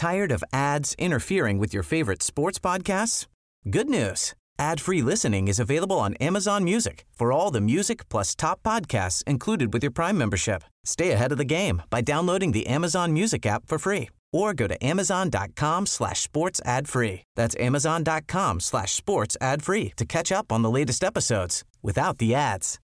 Tired of ads interfering with your favorite sports podcasts? Good news. Ad-free listening is available on Amazon Music for all the music plus top podcasts included with your Prime membership. Stay ahead of the game by downloading the Amazon Music app for free or go to amazon.com/sports ad free. That's amazon.com/sports ad free to catch up on the latest episodes without the ads.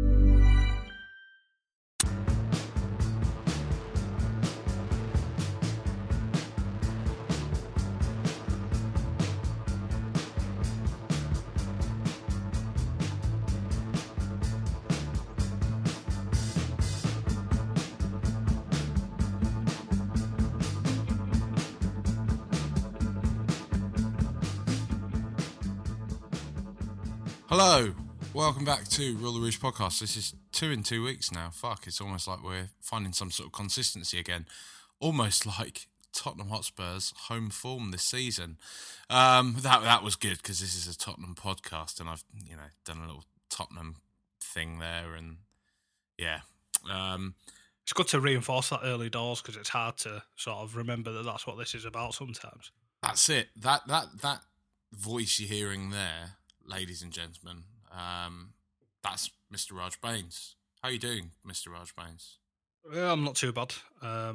Hello, welcome back to Rule the Rouge podcast. This is 2 in 2 weeks now. Fuck, it's almost like we're finding some sort of consistency again. Almost like Tottenham Hotspur's home form this season. That was good because this is a Tottenham podcast, and I've done a little Tottenham thing there, and yeah. It's good to reinforce that early doors because it's hard to sort of remember that that's what this is about sometimes. That's it. That voice you're hearing there, ladies and gentlemen, that's Mr. Raj Baines. How are you doing, Mr. Raj Baines? I'm not too bad.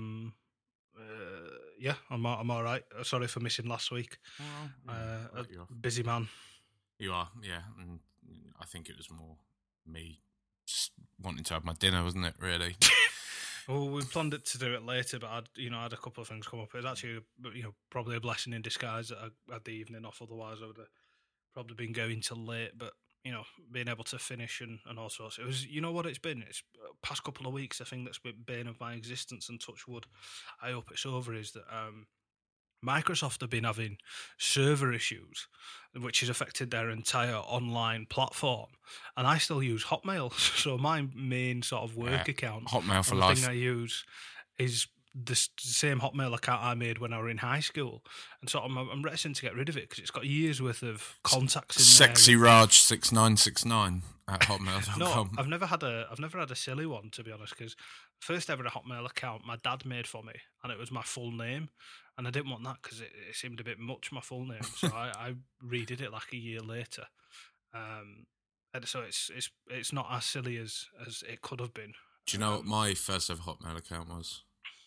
Yeah, I'm all right. Sorry for missing last week. Busy man. You are, yeah. And I think it was more me just wanting to have my dinner, wasn't it, really? Well, we planned it to do it later, but I had a couple of things come up. It was actually, probably a blessing in disguise that I had the evening off. Otherwise, I would have probably been going till late. But being able to finish and all sorts. It was, what it's been. It's past couple of weeks. The thing that's been bane of my existence, and touch wood, I hope it's over, is that Microsoft have been having server issues, which has affected their entire online platform. And I still use Hotmail, so my main sort of work account, Hotmail for the life. thing I use is the same Hotmail account I made when I were in high school, and so I'm reticent to get rid of it because it's got years worth of contacts in Sexy there. Raj 6969 at hotmail.com. No, I've never had a silly one, to be honest, because first ever Hotmail account my dad made for me, and it was my full name, and I didn't want that because it seemed a bit much, my full name, so I redid it like a year later. And so it's not as silly as it could have been. Do you know what my first ever Hotmail account was?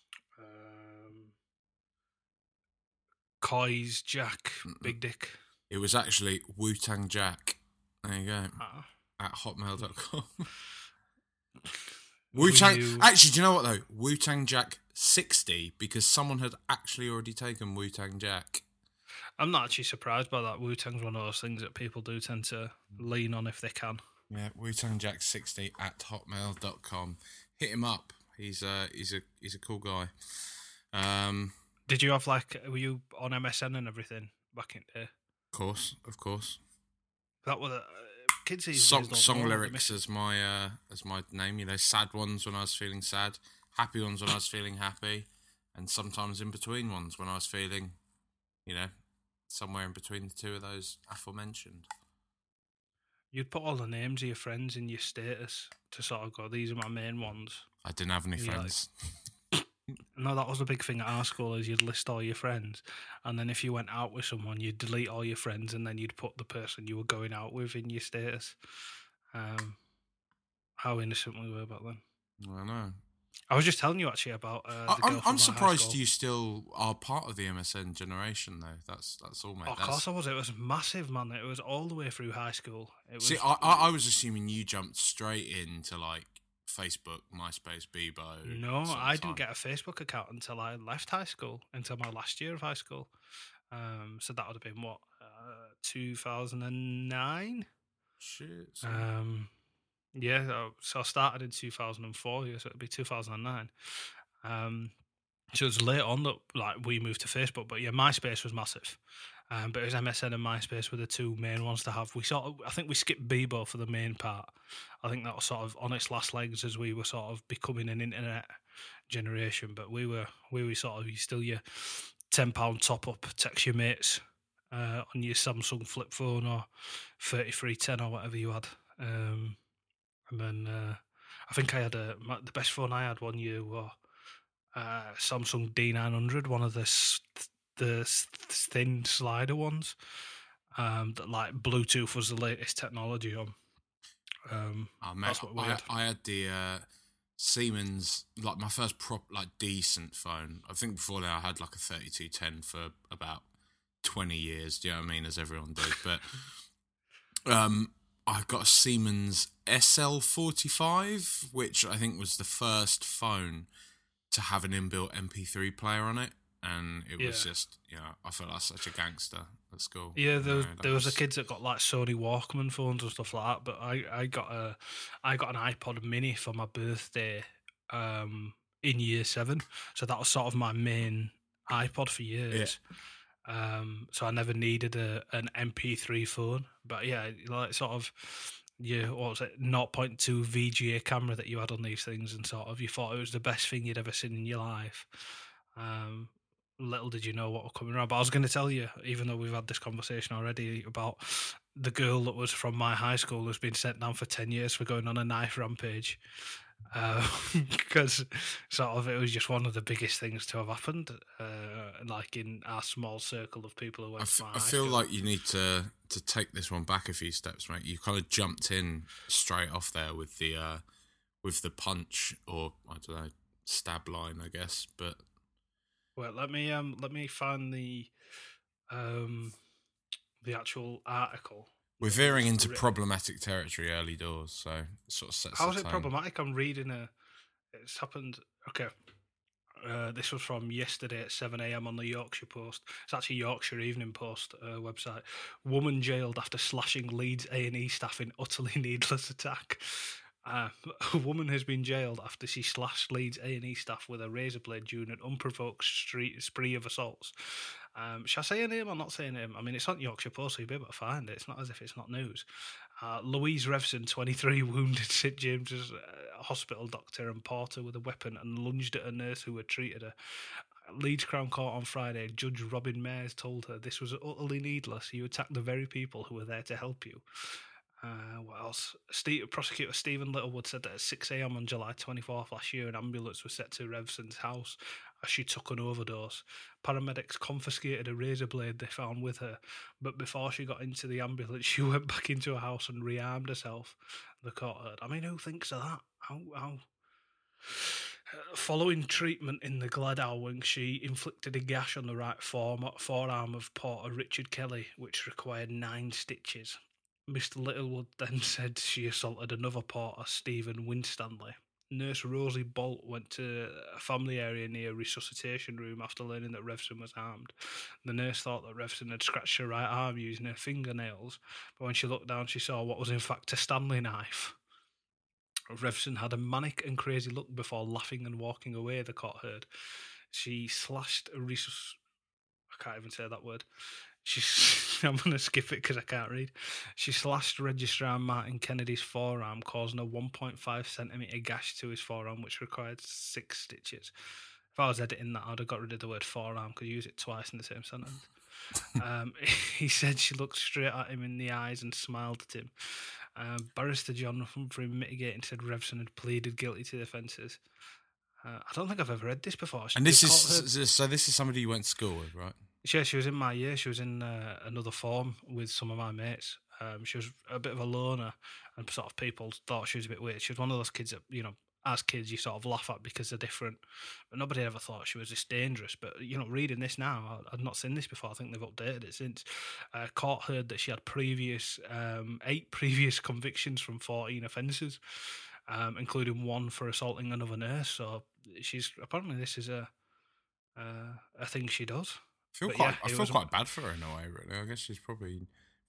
Coys Jack Big Dick. It was actually Wu-Tang Jack. There you go. At hotmail.com. Wu-Tang. Actually, do you know what though? Wu-Tang Jack 60, because someone had actually already taken Wu-Tang Jack. I'm not actually surprised by that. Wu-Tang's one of those things that people do tend to lean on if they can. Yeah, Wu-Tang Jack 60 at hotmail.com. Hit him up. He's a cool guy. Did you have were you on MSN and everything back in there? Of course. That was kids. Song lyrics as my name. Sad ones when I was feeling sad, happy ones when I was feeling happy, and sometimes in between ones when I was feeling, somewhere in between the two of those aforementioned. You'd put all the names of your friends in your status to sort of go, these are my main ones. I didn't have any friends. No, that was the big thing at our school, is you'd list all your friends, and then if you went out with someone, you'd delete all your friends, and then you'd put the person you were going out with in your status. How innocent we were back then. I know. I was just telling you actually about. I'm surprised you still are part of the MSN generation, though. That's all, mate. Of course I was. It was massive, man. It was all the way through high school. See, I was assuming you jumped straight into Facebook, MySpace, Bebo. No, I didn't get a Facebook account until I left high school, until my last year of high school. So that would have been 2009? Shit. Yeah, so I started in 2004, so it'd be 2009. So it was late on that we moved to Facebook, but yeah, MySpace was massive. But it was MSN and MySpace were the two main ones to have. I think we skipped Bebo for the main part. I think that was sort of on its last legs as we were sort of becoming an internet generation. But we were sort of still your £10 top up, text your mates on your Samsung flip phone or 3310 or whatever you had. And then I think I had the best phone I had one year was Samsung D900, one of the thin slider ones. That like Bluetooth was the latest technology on. Oh, mate, That's what we had. I had the Siemens, like my first decent phone. I think before that I had like a 3210 for about 20 years. Do you know what I mean? As everyone did, but I got a Siemens SL45, which I think was the first phone to have an inbuilt MP3 player on it. And it was just, I felt like such a gangster at school. Yeah, there was the kids that got like Sony Walkman phones and stuff like that. But I got an iPod Mini for my birthday in year 7, so that was sort of my main iPod for years. So I never needed an MP3 phone. But yeah, like sort of, what was it, 0.2 VGA camera that you had on these things, and sort of you thought it was the best thing you'd ever seen in your life. Little did you know what was coming around. But I was going to tell you, even though we've had this conversation already, about the girl that was from my high school who's been sent down for 10 years for going on a knife rampage. Because sort of it was just one of the biggest things to have happened, like in our small circle of people who went to my high feel school. like you need to take this one back a few steps, mate. You kind of jumped in straight off there with the punch, or I don't know, stab line, I guess. But well, let me find the actual article. We're veering into problematic territory early doors, so it sort of sets. How is it problematic? I'm reading it's happened. Okay. This was from yesterday at 7 a.m. on the Yorkshire Post. It's actually Yorkshire Evening Post website. Woman jailed after slashing Leeds A&E staff in utterly needless attack. A woman has been jailed after she slashed Leeds A&E staff with a razor blade during an unprovoked spree of assaults. Shall I say her name or not say her name? I mean, it's on Yorkshire Post, so you'll be able to find it. It's not as if it's not news. Louise Revson, 23, wounded St James's Hospital doctor and porter with a weapon and lunged at a nurse who had treated her. Leeds Crown Court on Friday, Judge Robin Mayers told her this was utterly needless. You attacked the very people who were there to help you. What else? Prosecutor Stephen Littlewood said that at 6 a.m. on July 24th last year, an ambulance was set to Revson's house as she took an overdose. Paramedics confiscated a razor blade they found with her, but before she got into the ambulance, she went back into her house and rearmed herself, the court heard. I mean, who thinks of that? How? Following treatment in the Gladdow wing, she inflicted a gash on the right forearm of porter Richard Kelly, which required 9 stitches. Mr. Littlewood then said she assaulted another porter, Stephen Winstanley. Nurse Rosie Bolt went to a family area near a resuscitation room after learning that Revson was armed. The nurse thought that Revson had scratched her right arm using her fingernails, but when she looked down, she saw what was in fact a Stanley knife. Revson had a manic and crazy look before laughing and walking away, the court heard. She slashed a I can't even say that word. I'm going to skip it because I can't read. She slashed Registrar Martin Kennedy's forearm, causing a 1.5 centimetre gash to his forearm, which required 6 stitches. If I was editing that, I'd have got rid of the word forearm because you use it twice in the same sentence. He said she looked straight at him in the eyes and smiled at him. Barrister John Humphrey mitigating said Revson had pleaded guilty to the offences. I don't think I've ever read this before. And this is somebody you went to school with, right? Yeah, she was in my year. She was in another form with some of my mates. She was a bit of a loner, and sort of people thought she was a bit weird. She was one of those kids that, as kids you sort of laugh at because they're different, but nobody ever thought she was this dangerous. But, reading this now, I'd not seen this before. I think they've updated it since. Court heard that she had 8 previous convictions from 14 offences, including one for assaulting another nurse. So apparently this is a thing she does. I feel quite bad for her in a way, really. I guess she's obviously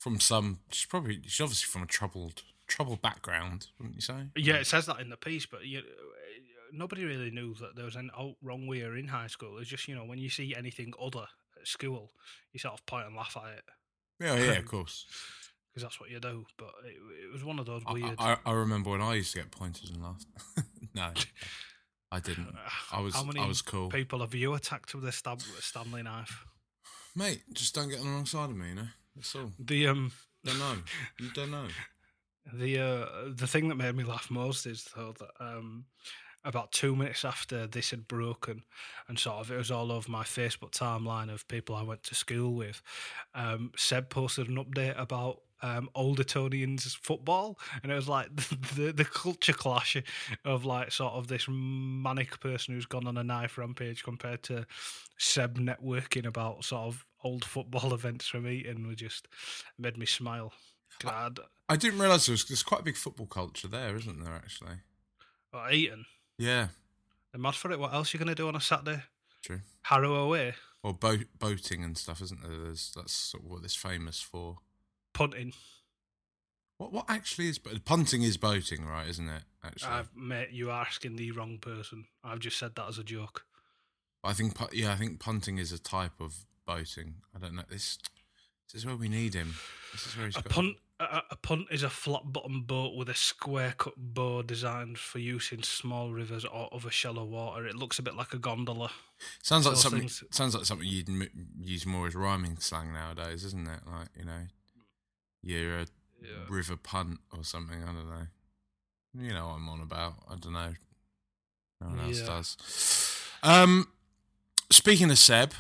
from a troubled background, wouldn't you say? Yeah, it says that in the piece, but nobody really knew that there was anything wrong with her in high school. It's just, when you see anything other at school, you sort of point and laugh at it. Yeah, of course. Because that's what you do. But it was one of those weird... I remember when I used to get pointers and laughed. No, I didn't. I was cool. People have you attacked with a Stanley knife? Mate, just don't get on the wrong side of me, That's all. Don't know. You don't know. The thing that made me laugh most is though that about 2 minutes after this had broken, and sort of it was all over my Facebook timeline of people I went to school with, Seb posted an update about Old Etonians football, and it was like the culture clash of like sort of this manic person who's gone on a knife rampage compared to Seb networking about sort of old football events from Eton, were just made me smile. I didn't realise there's quite a big football culture there, isn't there, actually? Eton? Yeah. They're mad for it. What else are you going to do on a Saturday? True. Harrow away? Or boating and stuff, isn't there? That's sort of what it's famous for. Punting. What actually is... Punting is boating, right, isn't it, actually? Mate, you are asking the wrong person. I've just said that as a joke. I think punting is a type of boating. I don't know. This is where we need him. This is where he's A punt is a flat-bottom boat with a square-cut bow designed for use in small rivers or other shallow water. It looks a bit like a gondola. Sounds like something you'd use more as rhyming slang nowadays, isn't it? Like, you know, you're a river punt or something. I don't know. You know what I'm on about. I don't know. No one else does. Speaking of Seb,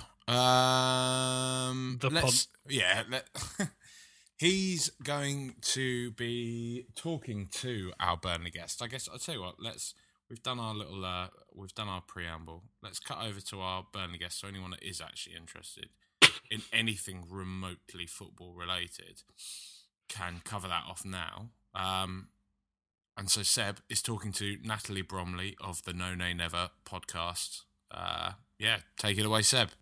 punt. Yeah. He's going to be talking to our Burnley guest. I guess I'll tell you what. We've done our preamble. Let's cut over to our Burnley guest. So anyone that is actually interested in anything remotely football related can cover that off now. And so Seb is talking to Natalie Bromley of the No Nay Never podcast. Take it away, Seb.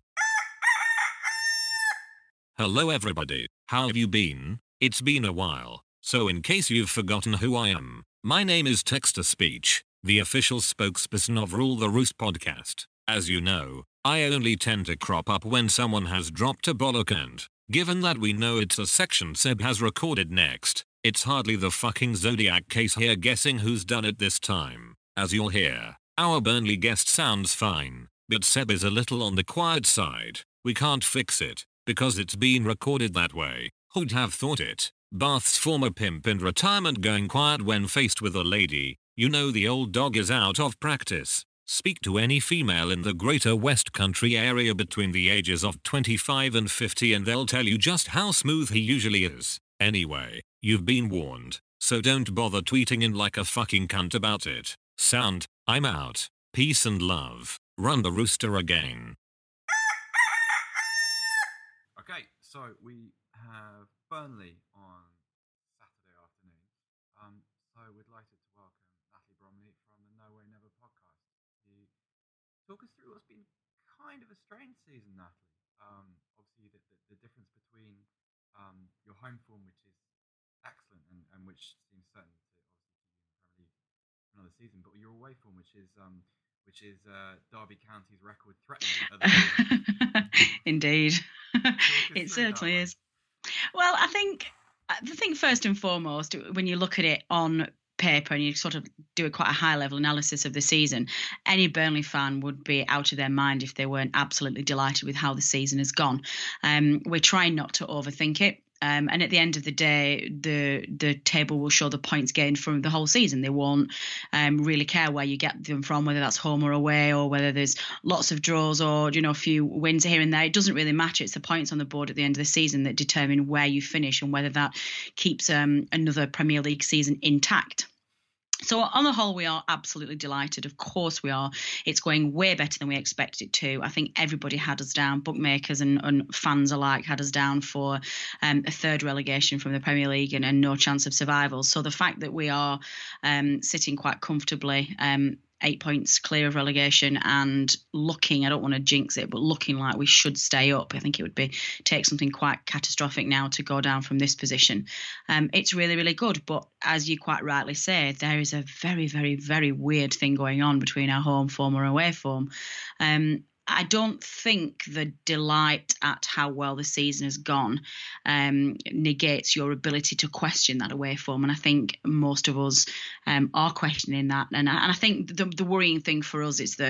Hello everybody, how have you been? It's been a while, so in case you've forgotten who I am, my name is Text-to-Speech, the official spokesperson of Rule the Roost podcast. As you know, I only tend to crop up when someone has dropped a bollock, and, given that we know it's a section Seb has recorded next, it's hardly the fucking Zodiac case here guessing who's done it this time. As you'll hear, our Burnley guest sounds fine, but Seb is a little on the quiet side. We can't fix it, because it's been recorded that way. Who'd have thought it? Bath's former pimp in retirement going quiet when faced with a lady. You know the old dog is out of practice. Speak to any female in the Greater West Country area between the ages of 25 and 50 and they'll tell you just how smooth he usually is. Anyway, you've been warned, so don't bother tweeting in like a fucking cunt about it. Sound, I'm out. Peace and love. Run the rooster again. Okay, so we have Burnley on Saturday afternoon. So we're delighted to welcome Natalie Bromley from the No Way Never podcast. Talk us through what's been kind of a strange season, Natalie. Obviously, the difference between your home form, which is excellent and which seems certain to obviously keep you in the Premier League for another season, but your away form, which is Derby County's record threatening at the moment. Indeed. It certainly is. Well, I think first and foremost, when you look at it on paper and you sort of do quite a high level analysis of the season, any Burnley fan would be out of their mind if they weren't absolutely delighted with how the season has gone. We're trying not to overthink it. And at the end of the day, the table will show the points gained from the whole season. They won't really care where you get them from, whether that's home or away, or whether there's lots of draws or, a few wins here and there. It doesn't really matter. It's the points on the board at the end of the season that determine where you finish and whether that keeps another Premier League season intact. So on the whole, we are absolutely delighted. Of course we are. It's going way better than we expected it to. I think everybody had us down, bookmakers and fans alike had us down for a third relegation from the Premier League and no chance of survival. So the fact that we are sitting quite comfortably 8 points clear of relegation and looking, I don't want to jinx it, but looking like we should stay up. I think it would take something quite catastrophic now to go down from this position. It's really, really good. But as you quite rightly say, there is a very, very, very weird thing going on between our home form or away form. I don't think the delight at how well the season has gone negates your ability to question that away form. And I think most of us are questioning that. And I think the worrying thing for us is that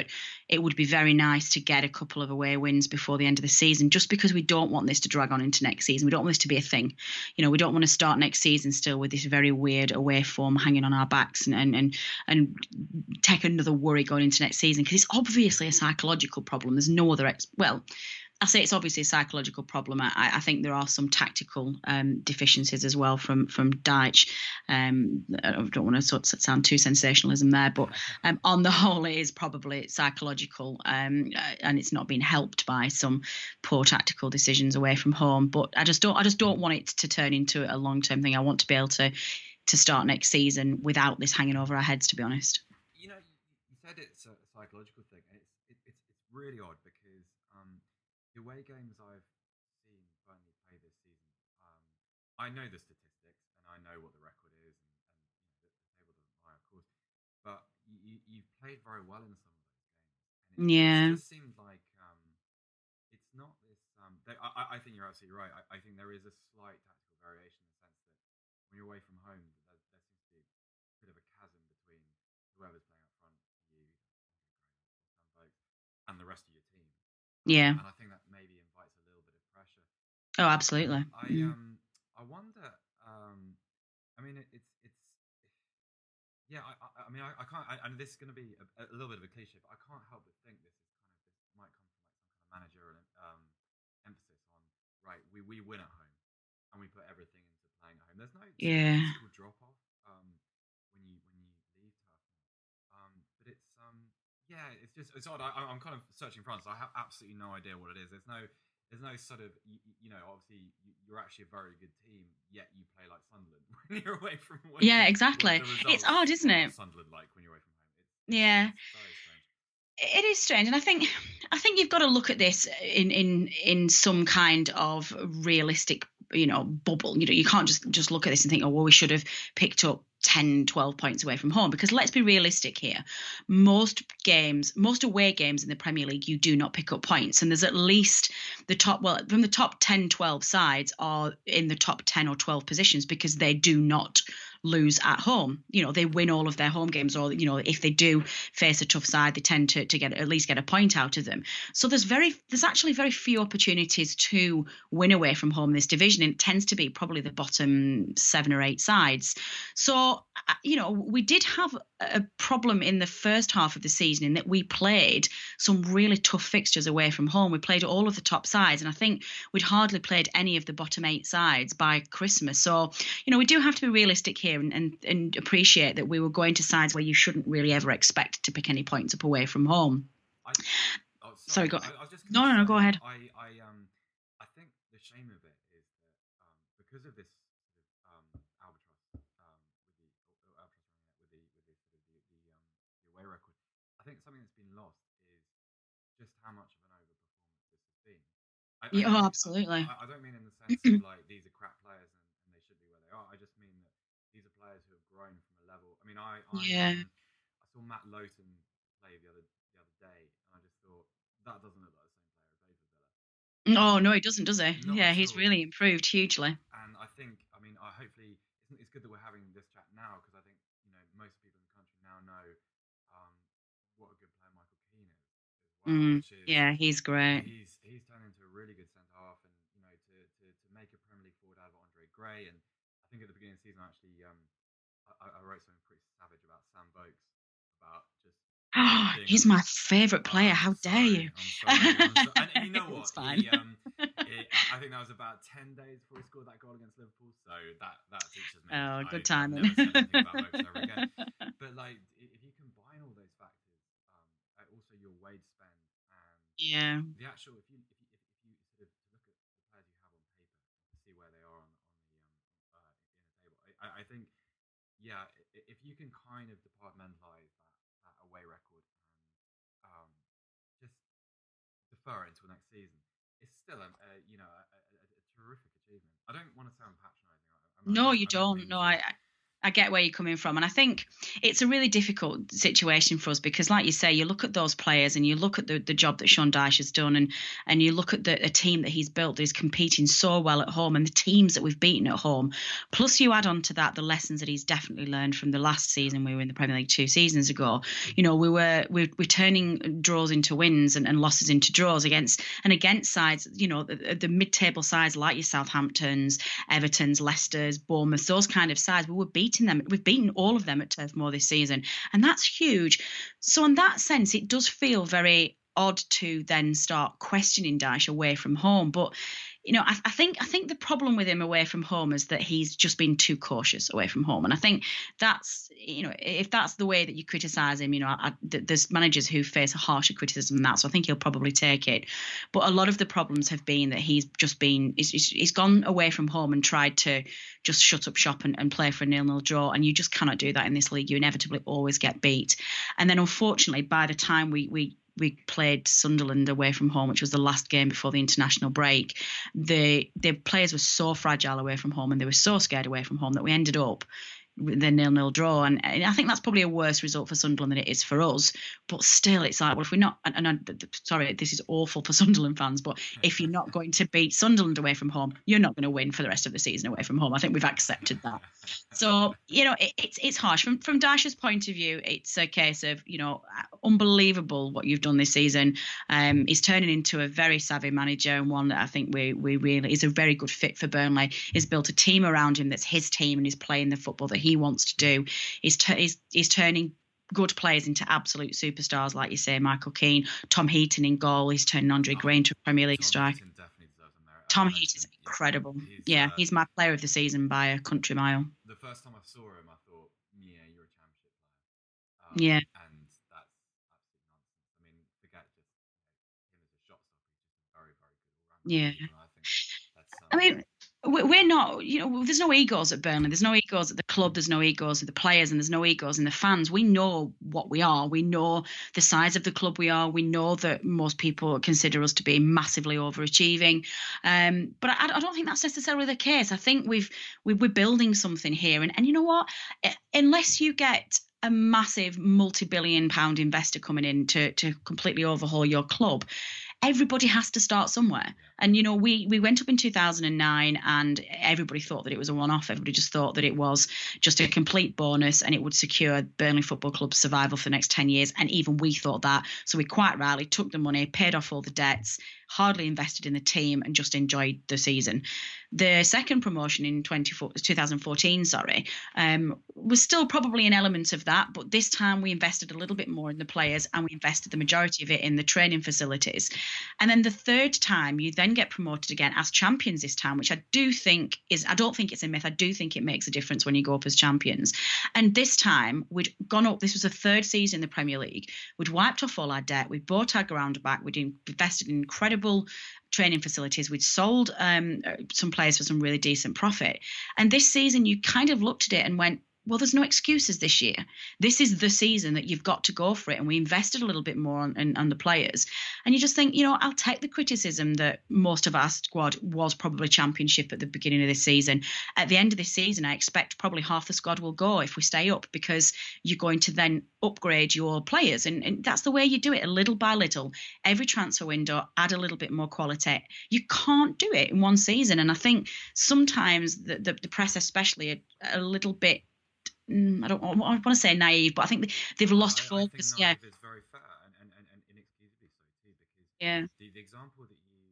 it would be very nice to get a couple of away wins before the end of the season, just because we don't want this to drag on into next season. We don't want this to be a thing. We don't want to start next season still with this very weird away form hanging on our backs and take another worry going into next season, because it's obviously a psychological problem. There's no other I say it's obviously a psychological problem. I think there are some tactical deficiencies as well from Dyche. I don't want to sort of sound too sensationalism there, but on the whole, it is probably psychological, and it's not been helped by some poor tactical decisions away from home. But I just don't want it to turn into a long-term thing. I want to be able to start next season without this hanging over our heads, to be honest. You said it's a psychological thing, and it's really odd because the away games I've seen Burnley play this season, I know the statistics and I know what the record is, and the table doesn't lie, of course. But you've played very well in some of those games, and it just seemed like it's not this. I think you're absolutely right. I think there is a slight tactical variation in the sense that when you're away from home, there seems to be a bit of a chasm between whoever's playing up front, you, and the rest of your team. Yeah. And I think that maybe invites a little bit of pressure. Oh, absolutely. I wonder. I mean, it's. Yeah, I mean, I can't. And this is going to be a little bit of a cliche, but I can't help but think this might come from like some kind of managerial emphasis on, right? We win at home, and we put everything into playing at home. There's no physical drop off when you leave Turf. But it's it's odd. I'm kind of searching for answers. I have absolutely no idea what it is. There's no sort of obviously you're actually a very good team, yet you play like Sunderland when you're away from home. Yeah, exactly. It's odd, isn't it? Sunderland like when you're away from home. It's very strange. It is strange, and I think you've got to look at this in some kind of realistic bubble. You can't just look at this and think, oh well, we should have picked up 10, 12 points away from home, because let's be realistic here. Most away games in the Premier League, you do not pick up points, and there's at least from the top 10, 12 sides are in the top 10 or 12 positions because they do not lose at home. They win all of their home games, or if they do face a tough side, they tend to at least get a point out of them. So there's actually very few opportunities to win away from home in this division, and it tends to be probably the bottom 7 or 8 sides. So we did have a problem in the first half of the season in that we played some really tough fixtures away from home. We played all of the top sides, and I think we'd hardly played any of the bottom 8 sides by Christmas. So we do have to be realistic here and appreciate that we were going to sides where you shouldn't really ever expect to pick any points up away from home. Sorry, go. No, go ahead. I think the shame of it is that because of this albatross with the away record, I think something that's been lost is just how much of an overperformance this has been. Absolutely. I don't mean in the sense of like these are crap players and they should be where they are. I just mean that these are players who have grown from a level. I mean, I saw Matt Lowton play the other day, and I just thought that doesn't look like the same player as played for Villa. No, he doesn't, does he? He's really improved hugely. And I think, hopefully, it's good that we're having this chat now, because I think most people in the country now know what a good player Michael Keane is. As well, he's great. He's turned into a really good centre half, and to make a Premier League forward out of Andre Gray. And I think at the beginning of the season, actually, I wrote something pretty savage about Sam Vokes, about just. He's my favourite player. How dare you? I'm sorry. And you know what? It's fine. I think that was about 10 days before he scored that goal against Liverpool. So that teaches me. Oh, good timing. Never said anything about Vokes ever again. But if you combine all those factors, also your wage spend and the actual, if you sort of look at the players you have on paper to see where they are on the in a table, I think if you can kind of departmentalize that away record and just defer it until next season, it's still a terrific achievement. I don't want to sound patronising. No, you don't. No, I get where you're coming from. And I think it's a really difficult situation for us because, like you say, you look at those players and you look at the job that Sean Dyche has done and you look at a team that he's built that is competing so well at home and the teams that we've beaten at home. Plus, you add on to that the lessons that he's definitely learned from the last season. We were in the Premier League 2 seasons ago. You know, we're turning draws into wins and losses into draws against sides, you know, the mid-table sides like your Southamptons, Evertons, Leicesters, Bournemouth, those kind of sides. We were beating them. We've beaten all of them at Turf Moor this season, and that's huge. So in that sense, it does feel very odd to then start questioning Dyche away from home. But you know, I think the problem with him away from home is that he's just been too cautious away from home, and I think that's, you know, if that's the way that you criticise him, you know, there's managers who face a harsher criticism than that, so I think he'll probably take it. But a lot of the problems have been that he's gone away from home and tried to just shut up shop and play for a 0-0 draw, and you just cannot do that in this league. You inevitably always get beat, and then unfortunately, by the time we played Sunderland away from home, which was the last game before the international break, the players were so fragile away from home and they were so scared away from home that we ended up with the 0-0 draw. And I think that's probably a worse result for Sunderland than it is for us. But still, it's like, well, if we're not, sorry, this is awful for Sunderland fans, but if you're not going to beat Sunderland away from home, you're not going to win for the rest of the season away from home. I think we've accepted that. So, you know, it's harsh. From Dyche's point of view, it's a case of, you know, unbelievable what you've done this season. He's turning into a very savvy manager and one that I think we really is a very good fit for Burnley. He's built a team around him that's his team and he's playing the football that he wants to do. He's turning good players into absolute superstars, like you say, Michael Keane, Tom Heaton in goal. He's turning Andre Gray into a Premier League striker. Tom Heaton's incredible. He's my player of the season by a country mile. The first time I saw him, I thought, yeah, you're a championship player. And that's absolutely nonsense. I mean, the guy just, him as a shot stopper, he's just a very, very good all-rounder. Yeah. I mean, we're not, you know, there's no egos at Burnley. There's no egos at the club. There's no egos with the players and there's no egos in the fans. We know what we are. We know the size of the club we are. We know that most people consider us to be massively overachieving. But I don't think that's necessarily the case. I think we're building something here. And you know what? Unless you get a massive multi-billion-pound investor coming in to completely overhaul your club, everybody has to start somewhere. And, you know, we went up in 2009 and everybody thought that it was a one-off. Everybody just thought that it was just a complete bonus and it would secure Burnley Football Club's survival for the next 10 years. And even we thought that. So we quite rightly took the money, paid off all the debts, hardly invested in the team and just enjoyed the season. The second promotion in 2014, was still probably an element of that, but this time we invested a little bit more in the players and we invested the majority of it in the training facilities. And then the third time, you then get promoted again as champions this time, which I don't think it's a myth. I do think it makes a difference when you go up as champions. And this time we'd gone up, this was the third season in the Premier League. We'd wiped off all our debt. We bought our ground back. We'd invested in incredible training facilities. We'd sold some players for some really decent profit. And this season you kind of looked at it and went, well, there's no excuses this year. This is the season that you've got to go for it. And we invested a little bit more on the players. And you just think, you know, I'll take the criticism that most of our squad was probably championship at the beginning of this season. At the end of this season, I expect probably half the squad will go if we stay up, because you're going to then upgrade your players. And that's the way you do it, little by little. Every transfer window, add a little bit more quality. You can't do it in one season. And I think sometimes the press especially are a little bit, I want to say naive, but I think they've lost focus. I think it's very fair and inexcusably so too, because the example that you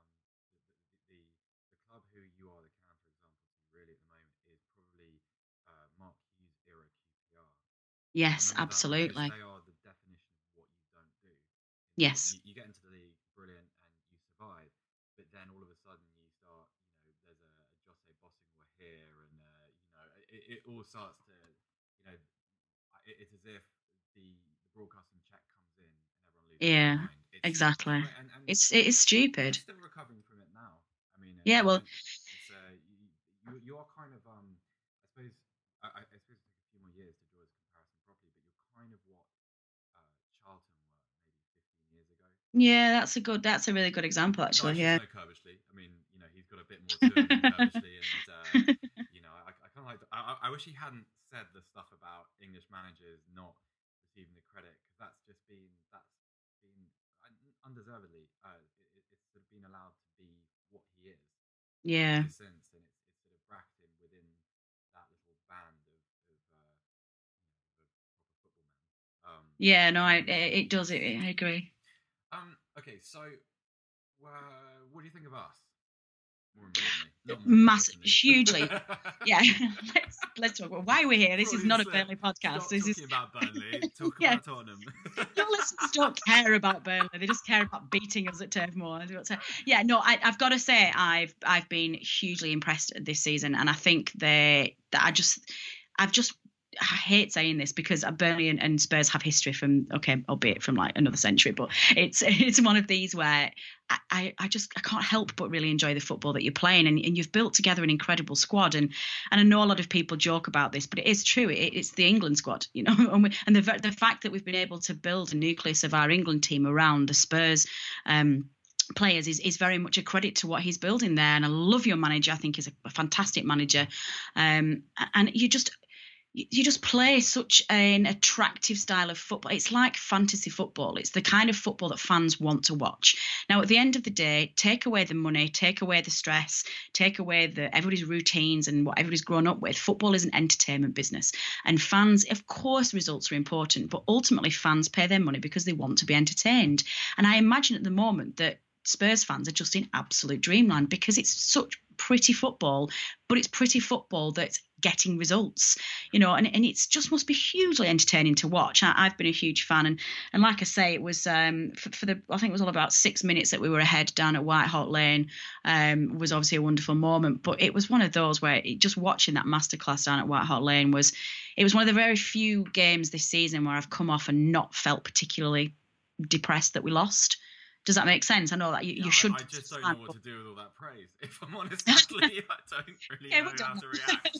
the club who you are the can, for example, really at the moment is probably Mark Hughes era QPR. Yes, absolutely. They are the definition of what you don't do. Yes. You get into the league, brilliant, and you survive, but then all of a sudden you start, you know, there's a Jose Bossingwa here, and you know, it all starts to, you know, it's as if the broadcasting check comes in and everyone loses their mind. Exactly. And it is stupid. We're still recovering from it now. I mean, you are kind of, I suppose it takes a few more years to draw this comparison properly, but you're kind of what Charlton were maybe 15 years ago. Yeah, that's a really good example, actually. No, Curbishley. I mean, you know, he's got a bit more to him than Curbishley, and you know, I kind of like. I wish he hadn't said the stuff about English managers not receiving the credit, because that's been undeservedly. It's sort of been allowed to be what he is. Yeah. Since, and it's sort of bracketed within that little band of proper football man. Yeah, no, it does. I agree. Okay, so what do you think of us? More importantly, massive, hugely. Yeah, let's talk about why we're here. This is not a Burnley podcast. This is about Burnley. Talk about Tottenham. Your listeners don't care about Burnley. They just care about beating us at Turf Moor. Yeah, no, I've got to say I've been hugely impressed this season, and I think I hate saying this because Burnley and Spurs have history from, albeit from like another century, but it's one of these where I can't help but really enjoy the football that you're playing, and you've built together an incredible squad, and I know a lot of people joke about this, but it is true. It's the England squad, and the fact that we've been able to build a nucleus of our England team around the Spurs players is very much a credit to what he's building there. And I love your manager. I think he's a fantastic manager, and you just play such an attractive style of football. It's like fantasy football. It's the kind of football that fans want to watch. Now, at the end of the day, take away the money, take away the stress, take away everybody's routines and what everybody's grown up with. Football is an entertainment business. And fans, of course, results are important, but ultimately fans pay their money because they want to be entertained. And I imagine at the moment that Spurs fans are just in absolute dreamland because it's such pretty football, but it's pretty football that's getting results, and it's just must be hugely entertaining to watch. I've been a huge fan, and like I say, it was I think it was all about 6 minutes that we were ahead down at White Hart Lane, was obviously a wonderful moment, but it was one of those where just watching that masterclass down at White Hart Lane was one of the very few games this season where I've come off and not felt particularly depressed that we lost. Does that make sense? I know that you should. I just don't know what to do with all that praise. If I'm honest, Natalie, I don't really know how to react.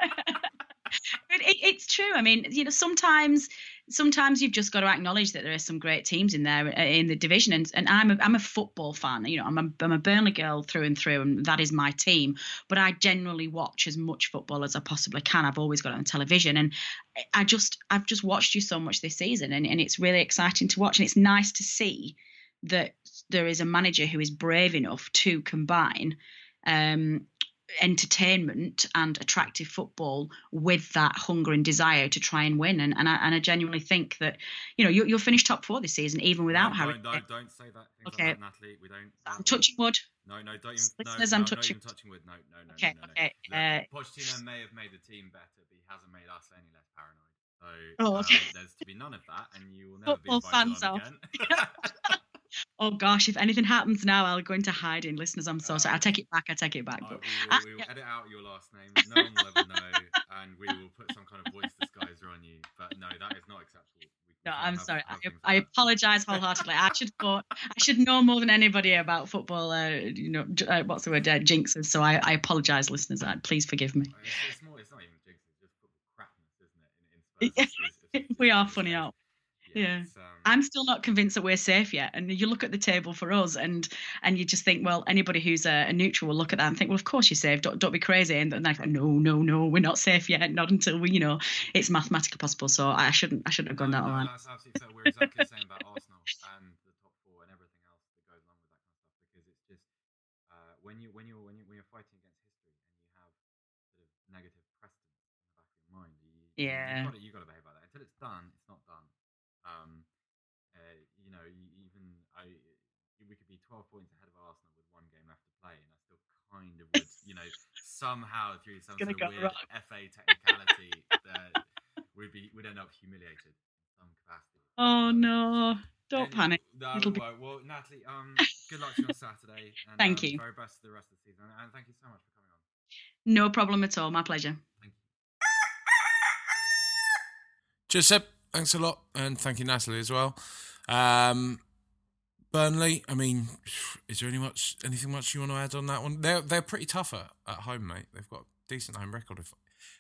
It's true. I mean, sometimes you've just got to acknowledge that there are some great teams in there in the division, and I'm a football fan. I'm a Burnley girl through and through, and that is my team. But I generally watch as much football as I possibly can. I've always got it on television, and I've just watched you so much this season, and it's really exciting to watch, and it's nice to see that there is a manager who is brave enough to combine entertainment and attractive football with that hunger and desire to try and win. And I genuinely think that you'll finish top 4 this season even without Harry. Don't say that. Okay, like that, Natalie. We don't. I'm touching wood. No, don't even. Listeners, I'm touching wood. No. Okay. Pochettino may have made the team better, but he hasn't made us any less paranoid. So there's to be none of that, and you will never be invited on again. Oh gosh, if anything happens now, I'll go into hiding. Listeners, I'm so sorry. I take it back. But, we will edit out your last name. No one will ever know, and we will put some kind of voice disguiser on you. But no, that is not acceptable. I'm sorry. I apologise wholeheartedly. I should know more than anybody about football. What's the word? Jinxes. So I apologise, listeners. Please forgive me. It's not even jinxes. It's just football crapness, isn't it? In Spurs, we are funny out. Yeah. I'm still not convinced that we're safe yet. And you look at the table for us and you just think, well, anybody who's a neutral will look at that and think, well, of course you're safe. Don't be crazy. And they're like, no, we're not safe yet. Not until we, it's mathematically possible. So I shouldn't have gone that line. That's absolutely fair. We're exactly the same about Arsenal and the top 4 and everything else that goes along with that kind of stuff, because it's just when you're fighting against history and you have sort of negative precedent in the back of your mind, you've got to behave like that. Until it's done, it's not done. We could be 12 points ahead of Arsenal with 1 game left to play, and I still kind of would, somehow through some sort of weird FA technicality that we'd end up humiliated in some capacity. Oh no! Don't panic. Well, Natalie, good luck to you on Saturday. And, thank you. Very best for the rest of the season, and thank you so much for coming on. No problem at all. My pleasure. Thank you. Cheers, Seb. Thanks a lot, and thank you, Natalie, as well. Burnley, I mean, is there anything much you want to add on that one? They're pretty tough at home, mate. They've got a decent home record. If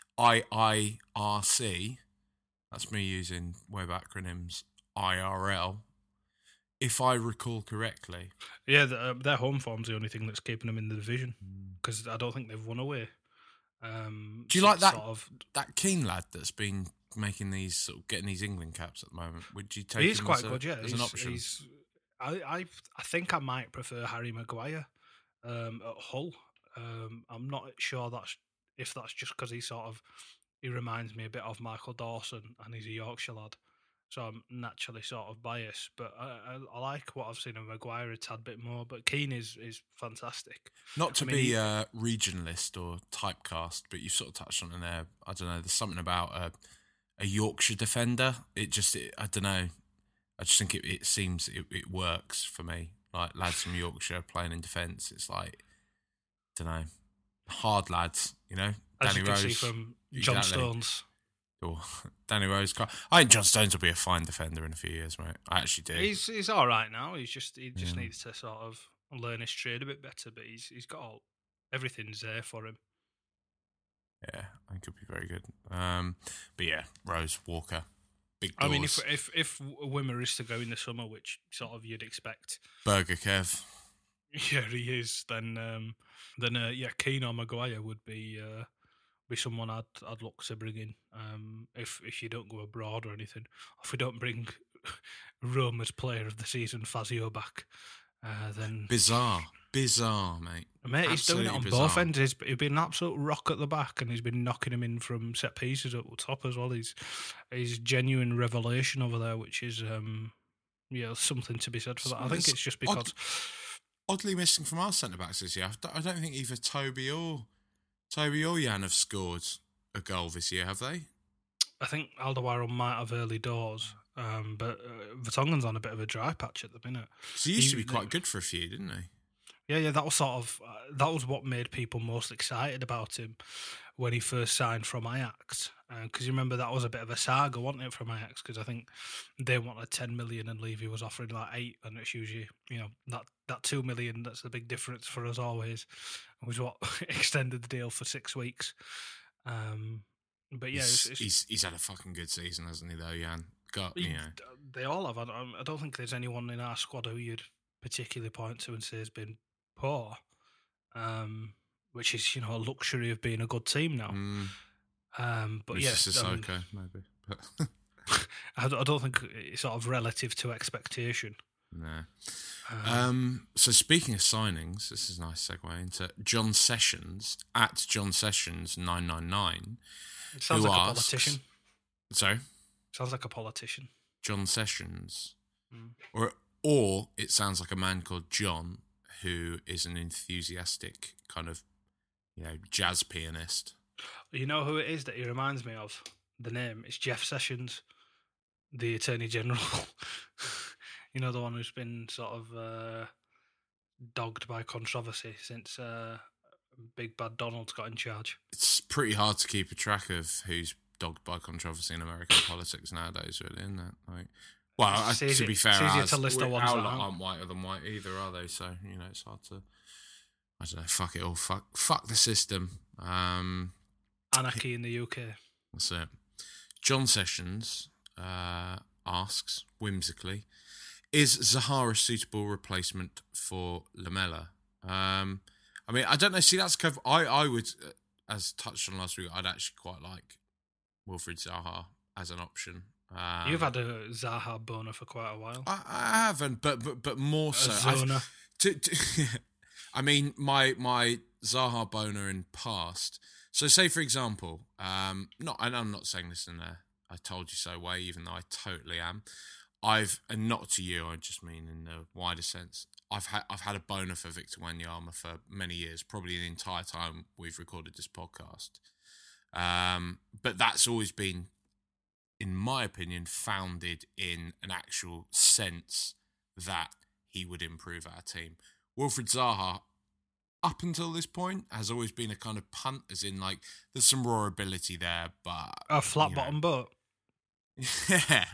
IIRC, that's me using web acronyms, IRL, if I recall correctly. Yeah, their home form's the only thing that's keeping them in the division, because I don't think they've won away. Do you like that sort of, that Keane lad that's been making these getting these England caps at the moment? Would you take he's him quite as, good, yeah. as an option? I think I might prefer Harry Maguire at Hull. I'm not sure if that's just because he reminds me a bit of Michael Dawson and he's a Yorkshire lad, so I'm naturally sort of biased. But I like what I've seen of Maguire a tad bit more. But Keane is fantastic. Not to be regionalist or typecast, but you sort of touched on it there. I don't know. There's something about a Yorkshire defender. I don't know. I just think it seems it works for me. Like lads from Yorkshire playing in defence, it's like, don't know, hard lads. You know, As Danny you can Rose see from John Stones. Or Danny Rose. I think John Stones will be a fine defender in a few years, mate. I actually do. He's all right now. He just needs to sort of learn his trade a bit better. But he's got everything's there for him. Yeah, I think he'll be very good. But yeah, Rose, Walker, big doors. I mean, if Wimmer is to go in the summer, which sort of you'd expect, Burger Kev. Yeah, he is. Then Keane or Maguire would be someone I'd look to bring in. If you don't go abroad or anything, if we don't bring Roma's Player of the Season Fazio back, then bizarre, mate. Mate, he's doing it on bizarre. both ends. He's been an absolute rock at the back, and he's been knocking him in from set pieces at the top as well. He's genuine revelation over there, which is something to be said for that. I think it's just because oddly missing from our centre backs this year. I don't think either Toby or Jan have scored a goal this year, have they? I think Alderweireld might have early doors, but Vertonghen's on a bit of a dry patch at the minute. So he used to be quite good for a few, didn't he? Yeah, that was that was what made people most excited about him when he first signed from Ajax. Because you remember that was a bit of a saga, wasn't it, from Ajax? Because I think they wanted 10 million and Levy was offering like 8, and it's usually that 2 million. That's the big difference for us always. Was what extended the deal for 6 weeks. But yeah, he's had a fucking good season, hasn't he? Though, Jan. They all have. I don't think there's anyone in our squad who you'd particularly point to and say has been poor, which is a luxury of being a good team now. But yes, Sissoko, maybe. But I don't think it's sort of relative to expectation. No. So speaking of signings, this is a nice segue into John Sessions at John Sessions 999. It sounds like a politician. Sorry? Sounds like a politician. John Sessions. Or it sounds like a man called John who is an enthusiastic kind of, jazz pianist. You know who it is that he reminds me of? The name. It's Jeff Sessions, the Attorney General. The one who's been sort of dogged by controversy since Big Bad Donald's got in charge. It's pretty hard to keep a track of who's dogged by controversy in American politics nowadays, really, isn't it? To be fair, it's easier to list the ones that aren't whiter than white either, are they? So, it's hard to, I don't know, fuck it all. Fuck the system. Anarchy in the UK. That's it. John Sessions asks, whimsically, is Zaha a suitable replacement for Lamela? I mean, I don't know. See, that's kind of, I would, as touched on last week, I'd actually quite like Wilfried Zaha as an option. You've had a Zaha boner for quite a while. I haven't, but more so. Zona. I mean, my Zaha boner in past. So, say for example, and I'm not saying this in a "I told you so" way, even though I totally am. And not to you, I just mean in the wider sense. I've had a boner for Victor Wanyama for many years, probably the entire time we've recorded this podcast. But that's always been, in my opinion, founded in an actual sense that he would improve our team. Wilfried Zaha, up until this point, has always been a kind of punt, as in, like, there's some raw ability there, but... A flat-bottom boat. Yeah.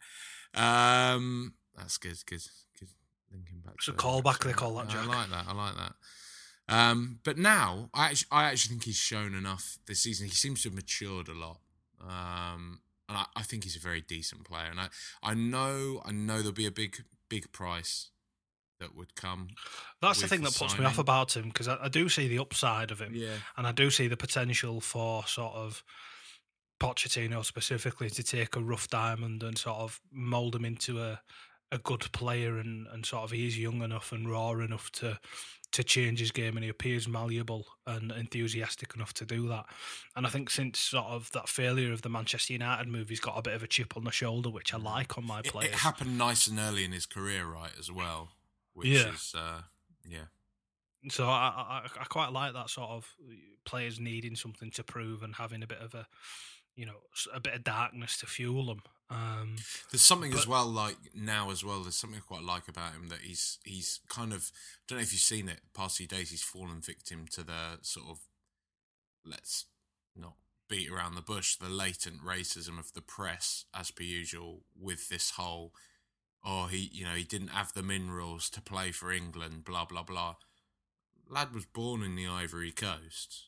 That's good. Thinking back. It's a callback, they call that, Jack. I like that. But now, I actually think he's shown enough this season. He seems to have matured a lot. And I think he's a very decent player. And I know there'll be a big price that would come. That's the thing that puts me off about him, because I do see the upside of him, and I do see the potential for sort of Pochettino specifically to take a rough diamond and sort of mould him into a good player, and sort of he is young enough and raw enough to change his game, and he appears malleable and enthusiastic enough to do that. And I think since sort of that failure of the Manchester United move, he's got a bit of a chip on the shoulder, which I like on my players. It happened nice and early in his career, right, as well, which is, So I quite like that sort of players needing something to prove and having a bit of a bit of darkness to fuel them. There's something as well, like now as well, there's something I quite like about him, that he's kind of, I don't know if you've seen it, past few days he's fallen victim to the sort of, let's not beat around the bush, the latent racism of the press, as per usual, with this whole, he didn't have the minerals to play for England, blah, blah, blah. Lad was born in the Ivory Coast.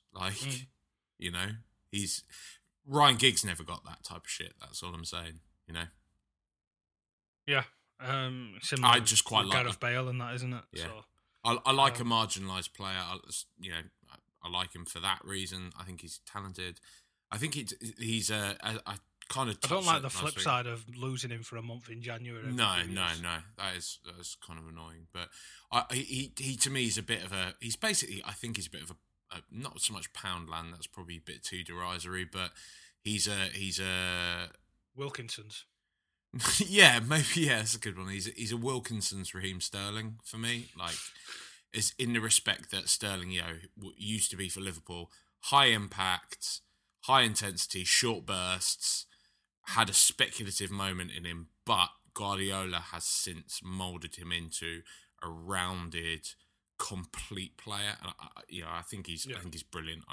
Ryan Giggs never got that type of shit. That's all I'm saying, Yeah. Similar I just quite like Gareth Bale and that, isn't it? Yeah. So, I like a marginalised player. I like him for that reason. I think he's talented. I think he's I kind of. I don't like the flip side of losing him for a month in January. No. That is kind of annoying. But he to me is a bit of a. He's basically, I think he's a bit of a not so much Poundland. That's probably a bit too derisory. But he's a Wilkinson's. Yeah, maybe. Yeah, that's a good one. He's a Wilkinson's Raheem Sterling for me. Like, is in the respect that Sterling, used to be for Liverpool, high impact, high intensity, short bursts, had a speculative moment in him, but Guardiola has since moulded him into a rounded, complete player. And I think he's brilliant.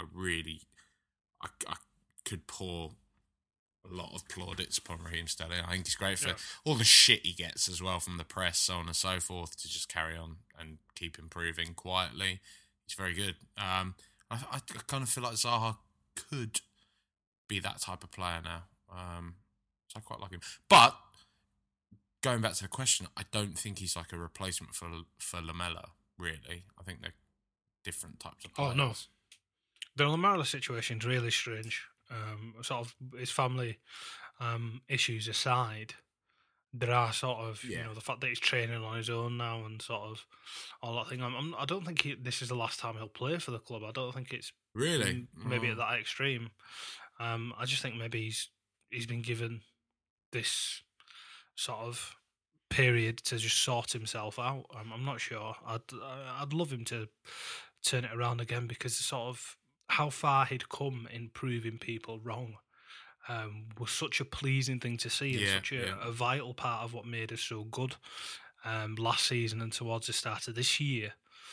I could pour a lot of plaudits upon Raheem Sterling. I think he's great for all the shit he gets as well from the press, so on and so forth, to just carry on and keep improving quietly. He's very good. I kind of feel like Zaha could be that type of player now. So I quite like him. But going back to the question, I don't think he's like a replacement for Lamela, really. I think they're different types of players. Oh, no. The Lamela situation's really strange. Sort of his family issues aside, there are sort of the fact that he's training on his own now and sort of all that thing. I don't think this is the last time he'll play for the club. I don't think it's really maybe at that extreme. I just think maybe he's been given this sort of period to just sort himself out. I'm not sure. I'd love him to turn it around again, because sort of how far he'd come in proving people wrong was such a pleasing thing to see, and such a vital part of what made us so good last season and towards the start of this year.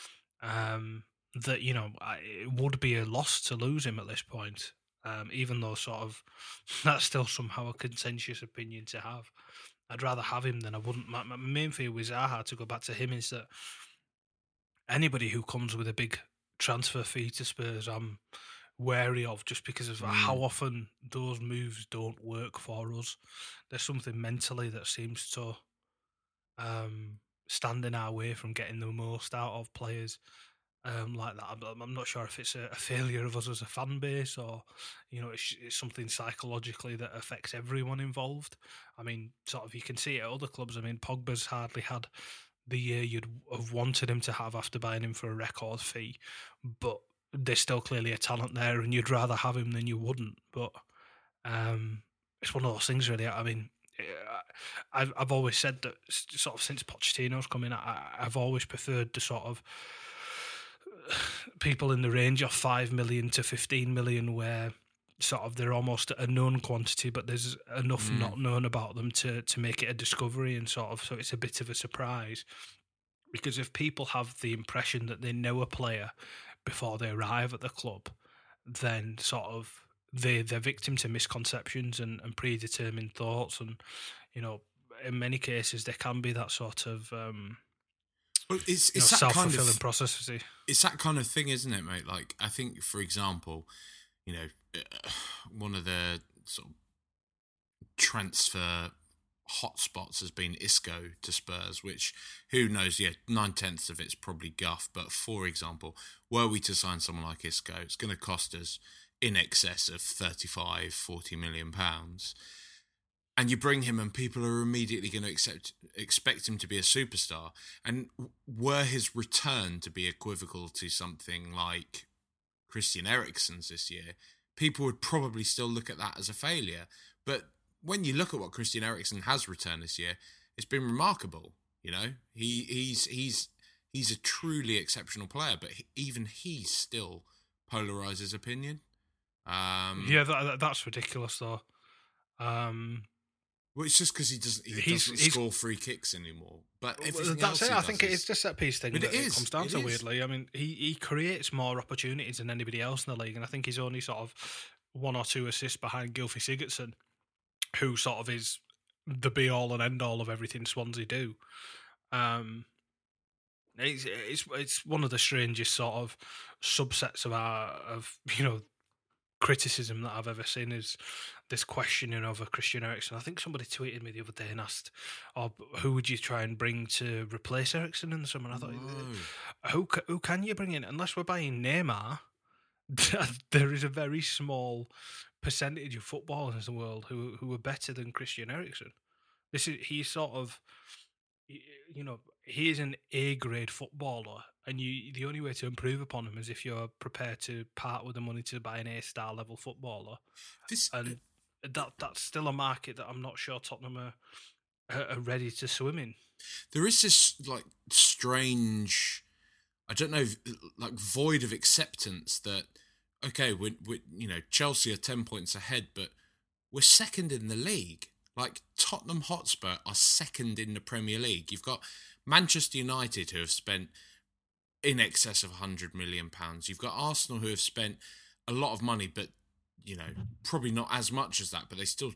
That it would be a loss to lose him at this point, even though sort of that's still somehow a contentious opinion to have. I'd rather have him than I wouldn't. My main fear with Zaha, to go back to him, is that anybody who comes with a big transfer fee to Spurs, I'm wary of, just because of how often those moves don't work for us. There's something mentally that seems to stand in our way from getting the most out of players like that. I'm not sure if it's a failure of us as a fan base, or it's something psychologically that affects everyone involved. I mean, sort of, you can see it at other clubs. I mean, Pogba's hardly had the year you'd have wanted him to have after buying him for a record fee, but there's still clearly a talent there, and you'd rather have him than you wouldn't. But it's one of those things, really. I mean, I've always said that sort of since Pochettino's come in, I've always preferred the sort of people in the range of 5 million to 15 million, where sort of they're almost a known quantity, but there's enough not known about them to make it a discovery, and sort of, so it's a bit of a surprise. Because if people have the impression that they know a player before they arrive at the club, then sort of they're victim to misconceptions and predetermined thoughts, and in many cases there can be that sort of well, it's that self-fulfilling kind of process. It's that kind of thing, isn't it, mate? Like, I think, for example, one of the sort of transfer hotspots has been Isco to Spurs, which, who knows, 9/10 of it's probably guff. But for example, were we to sign someone like Isco, it's going to cost us in excess of 35-40 million pounds. And you bring him and people are immediately going to expect him to be a superstar. And were his return to be equivocal to something like Christian Eriksen's this year, people would probably still look at that as a failure. But when you look at what Christian Eriksen has returned this year, it's been remarkable. You know, he's a truly exceptional player, but even he still polarizes opinion. That's ridiculous, though. Well, it's just because he doesn't score free kicks anymore. But that's it. I think it's just that piece thing that it comes down to, weirdly. I mean, he creates more opportunities than anybody else in the league, and I think he's only sort of 1 or 2 assists behind Gylfi Sigurdsson, who sort of is the be-all and end-all of everything Swansea do. It's one of the strangest sort of subsets of criticism that I've ever seen, is this questioning over Christian Eriksen. I think somebody tweeted me the other day and asked, who would you try and bring to replace Eriksen in the summer? And I thought, who can you bring in? Unless we're buying Neymar, there is a very small percentage of footballers in the world who are better than Christian Eriksen. He's sort of, he is an A-grade footballer, and the only way to improve upon him is if you're prepared to part with the money to buy an A-star level footballer. That's still a market that I'm not sure Tottenham are ready to swim in. There is this strange, I don't know, void of acceptance that, okay, we Chelsea are 10 points ahead, but we're second in the league. Tottenham Hotspur are second in the Premier League. You've got Manchester United, who have spent in excess of £100 million. You've got Arsenal, who have spent a lot of money, but probably not as much as that. But they still,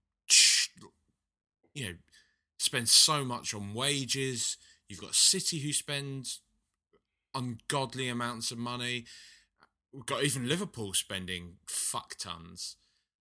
spend so much on wages. You've got City, who spend ungodly amounts of money. We've got even Liverpool spending fuck tons.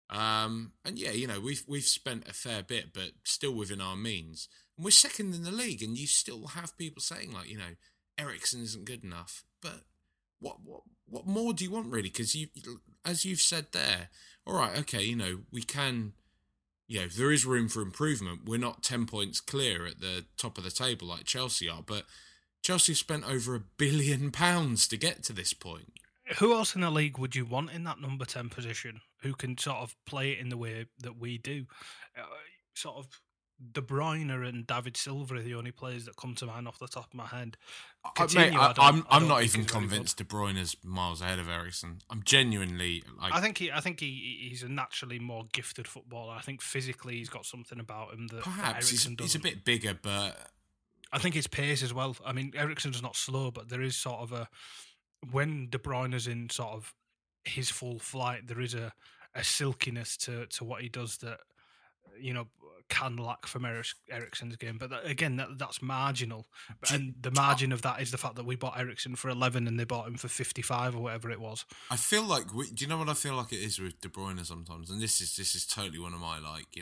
We've spent a fair bit, but still within our means. And we're second in the league, and you still have people saying Eriksen isn't good enough. But what more do you want, really? Because as you've said there, all right, okay, we can, there is room for improvement. We're not 10 points clear at the top of the table like Chelsea are, but Chelsea spent over £1 billion to get to this point. Who else in the league would you want in that number 10 position who can sort of play it in the way that we do? Sort of De Bruyne and David Silva are the only players that come to mind off the top of my head. I'm not even convinced De Bruyne is miles ahead of Eriksen. I'm genuinely I think he's a naturally more gifted footballer. I think physically he's got something about him that perhaps he's a bit bigger, but I think his pace as well. I mean, Eriksen's not slow, but there is sort of when De Bruyne is in sort of his full flight, there is a silkiness to what he does that can lack from Eriksen's game. But that's marginal. And the margin of that is the fact that we bought Eriksen for 11 and they bought him for 55 or whatever it was. I feel like do you know what I feel like it is with De Bruyne sometimes? And this is totally one of my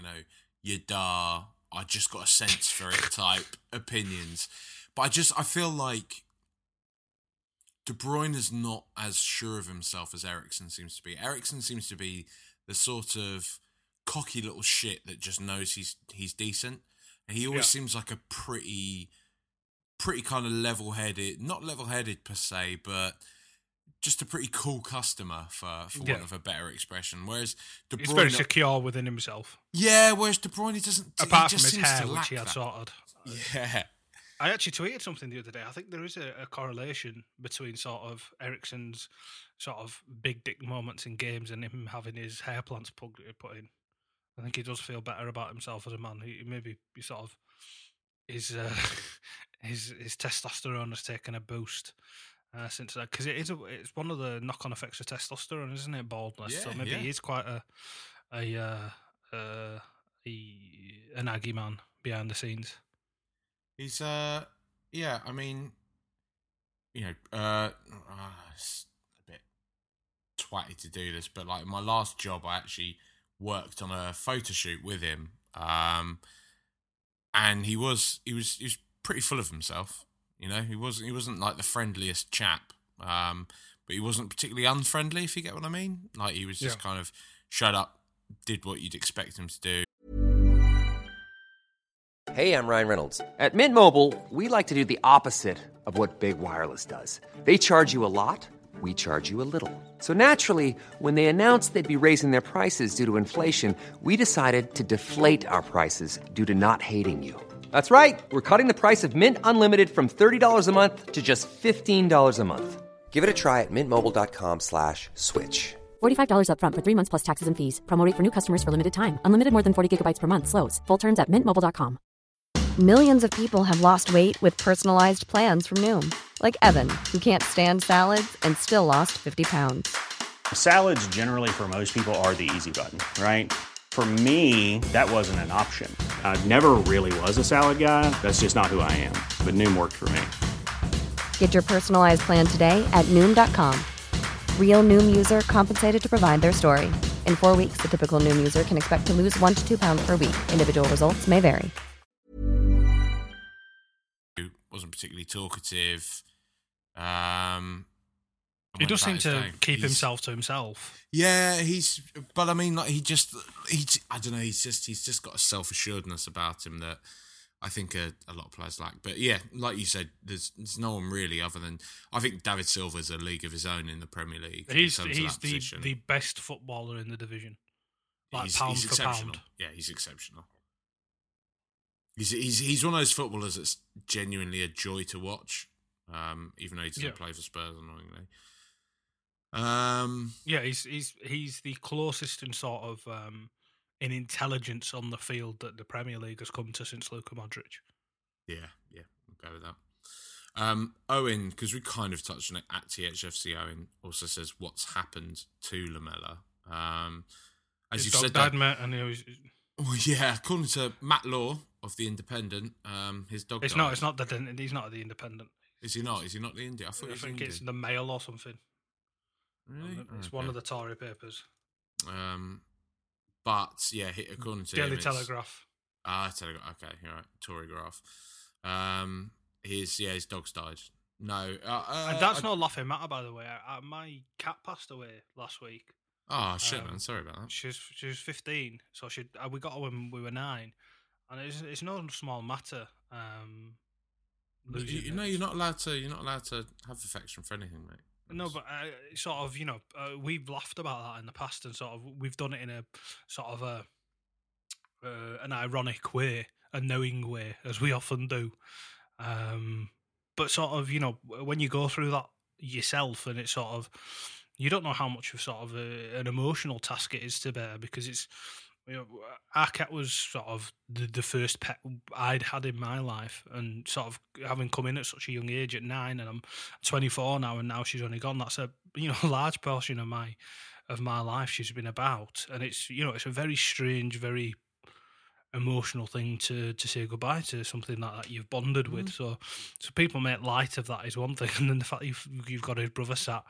I just got a sense for it type opinions. But I feel like De Bruyne is not as sure of himself as Eriksen seems to be. Eriksen seems to be the sort of cocky little shit that just knows he's decent. And he always seems like a pretty kind of level-headed, not level-headed per se, but just a pretty cool customer for want of a better expression. Whereas De Bruyne, he's very secure within himself. Yeah, whereas De Bruyne doesn't. Apart from his hair, which he had sorted. Yeah. I actually tweeted something the other day. I think there is a correlation between sort of Eriksen's sort of big dick moments in games and him having his hair plants put in. I think he does feel better about himself as a man. He maybe sort of his testosterone has taken a boost since that, because it's one of the knock-on effects of testosterone, isn't it? Baldness. Yeah, so maybe he is quite an aggy man behind the scenes. He's I mean, it's a bit twatty to do this, but my last job, I actually worked on a photo shoot with him. and he was pretty full of himself. You know, he wasn't like the friendliest chap, but he wasn't particularly unfriendly, if you get what I mean. Like, he was just kind of shut up, did what you'd expect him to do. Hey, I'm Ryan Reynolds. At Mint Mobile, we like to do the opposite of what Big Wireless does. They charge you a lot, we charge you a little. So naturally, when they announced they'd be raising their prices due to inflation, we decided to deflate our prices due to not hating you. That's right. We're cutting the price of Mint Unlimited from $30 a month to just $15 a month. Give it a try at mintmobile.com/switch. $45 up front for 3 months plus taxes and fees. Promo rate for new customers for limited time. Unlimited more than 40 gigabytes per month. Slows full terms at mintmobile.com. Millions of people have lost weight with personalized plans from Noom. Like Evan, who can't stand salads and still lost 50 pounds. Salads generally for most people are the easy button, right? For me, that wasn't an option. I never really was a salad guy. That's just not who I am. But Noom worked for me. Get your personalized plan today at Noom.com. Real Noom user compensated to provide their story. In 4 weeks, the typical Noom user can expect to lose 1 to 2 pounds per week. Individual results may vary. Wasn't particularly talkative. He does seem to keep himself to himself. Yeah, but I mean, like, I don't know, he's just got a self-assuredness about him that I think a lot of players lack. But yeah, like you said, there's no one really other than, I think David Silva's a league of his own in the Premier League. He's the best footballer in the division. Like, he's pound for pound. Yeah, he's exceptional. He's one of those footballers that's genuinely a joy to watch, even though he doesn't play for Spurs, annoyingly. Yeah, he's the closest in sort of in intelligence on the field that the Premier League has come to since Luka Modric. Yeah, I'll go with that. Owen, because we kind of touched on it at THFC, Owen also says what's happened to Lamella. As you said, died, mate, and he was. Well, yeah, according to Matt Law of the Independent, his dog. He's not at the Independent. Is he not? Is he not the Indie? I think it's the Mail or something. Really? It's one of the Tory papers. But yeah, according to Daily him, Telegraph. Telegraph. Okay, you're right. Tory Graph. His dog's died. No, and that's not laughing matter, by the way. My cat passed away last week. Oh shit, man! Sorry about that. She was 15, so we got her when we were 9, and it's no small matter. You're not allowed to have affection for anything, mate. No, but sort of, we've laughed about that in the past, and sort of we've done it in a sort of an ironic way, a knowing way, as we often do. But sort of, when you go through that yourself, and it's sort of, you don't know how much of sort of an emotional task it is to bear, because it's, our cat was sort of the first pet I'd had in my life, and sort of having come in at such a young age at 9, and I'm 24 now, and now she's only gone. That's a large portion of my life she's been about, and it's it's a very strange, very emotional thing to say goodbye to something that you've bonded with. So people make light of that is one thing, and then the fact you've got his brother sat,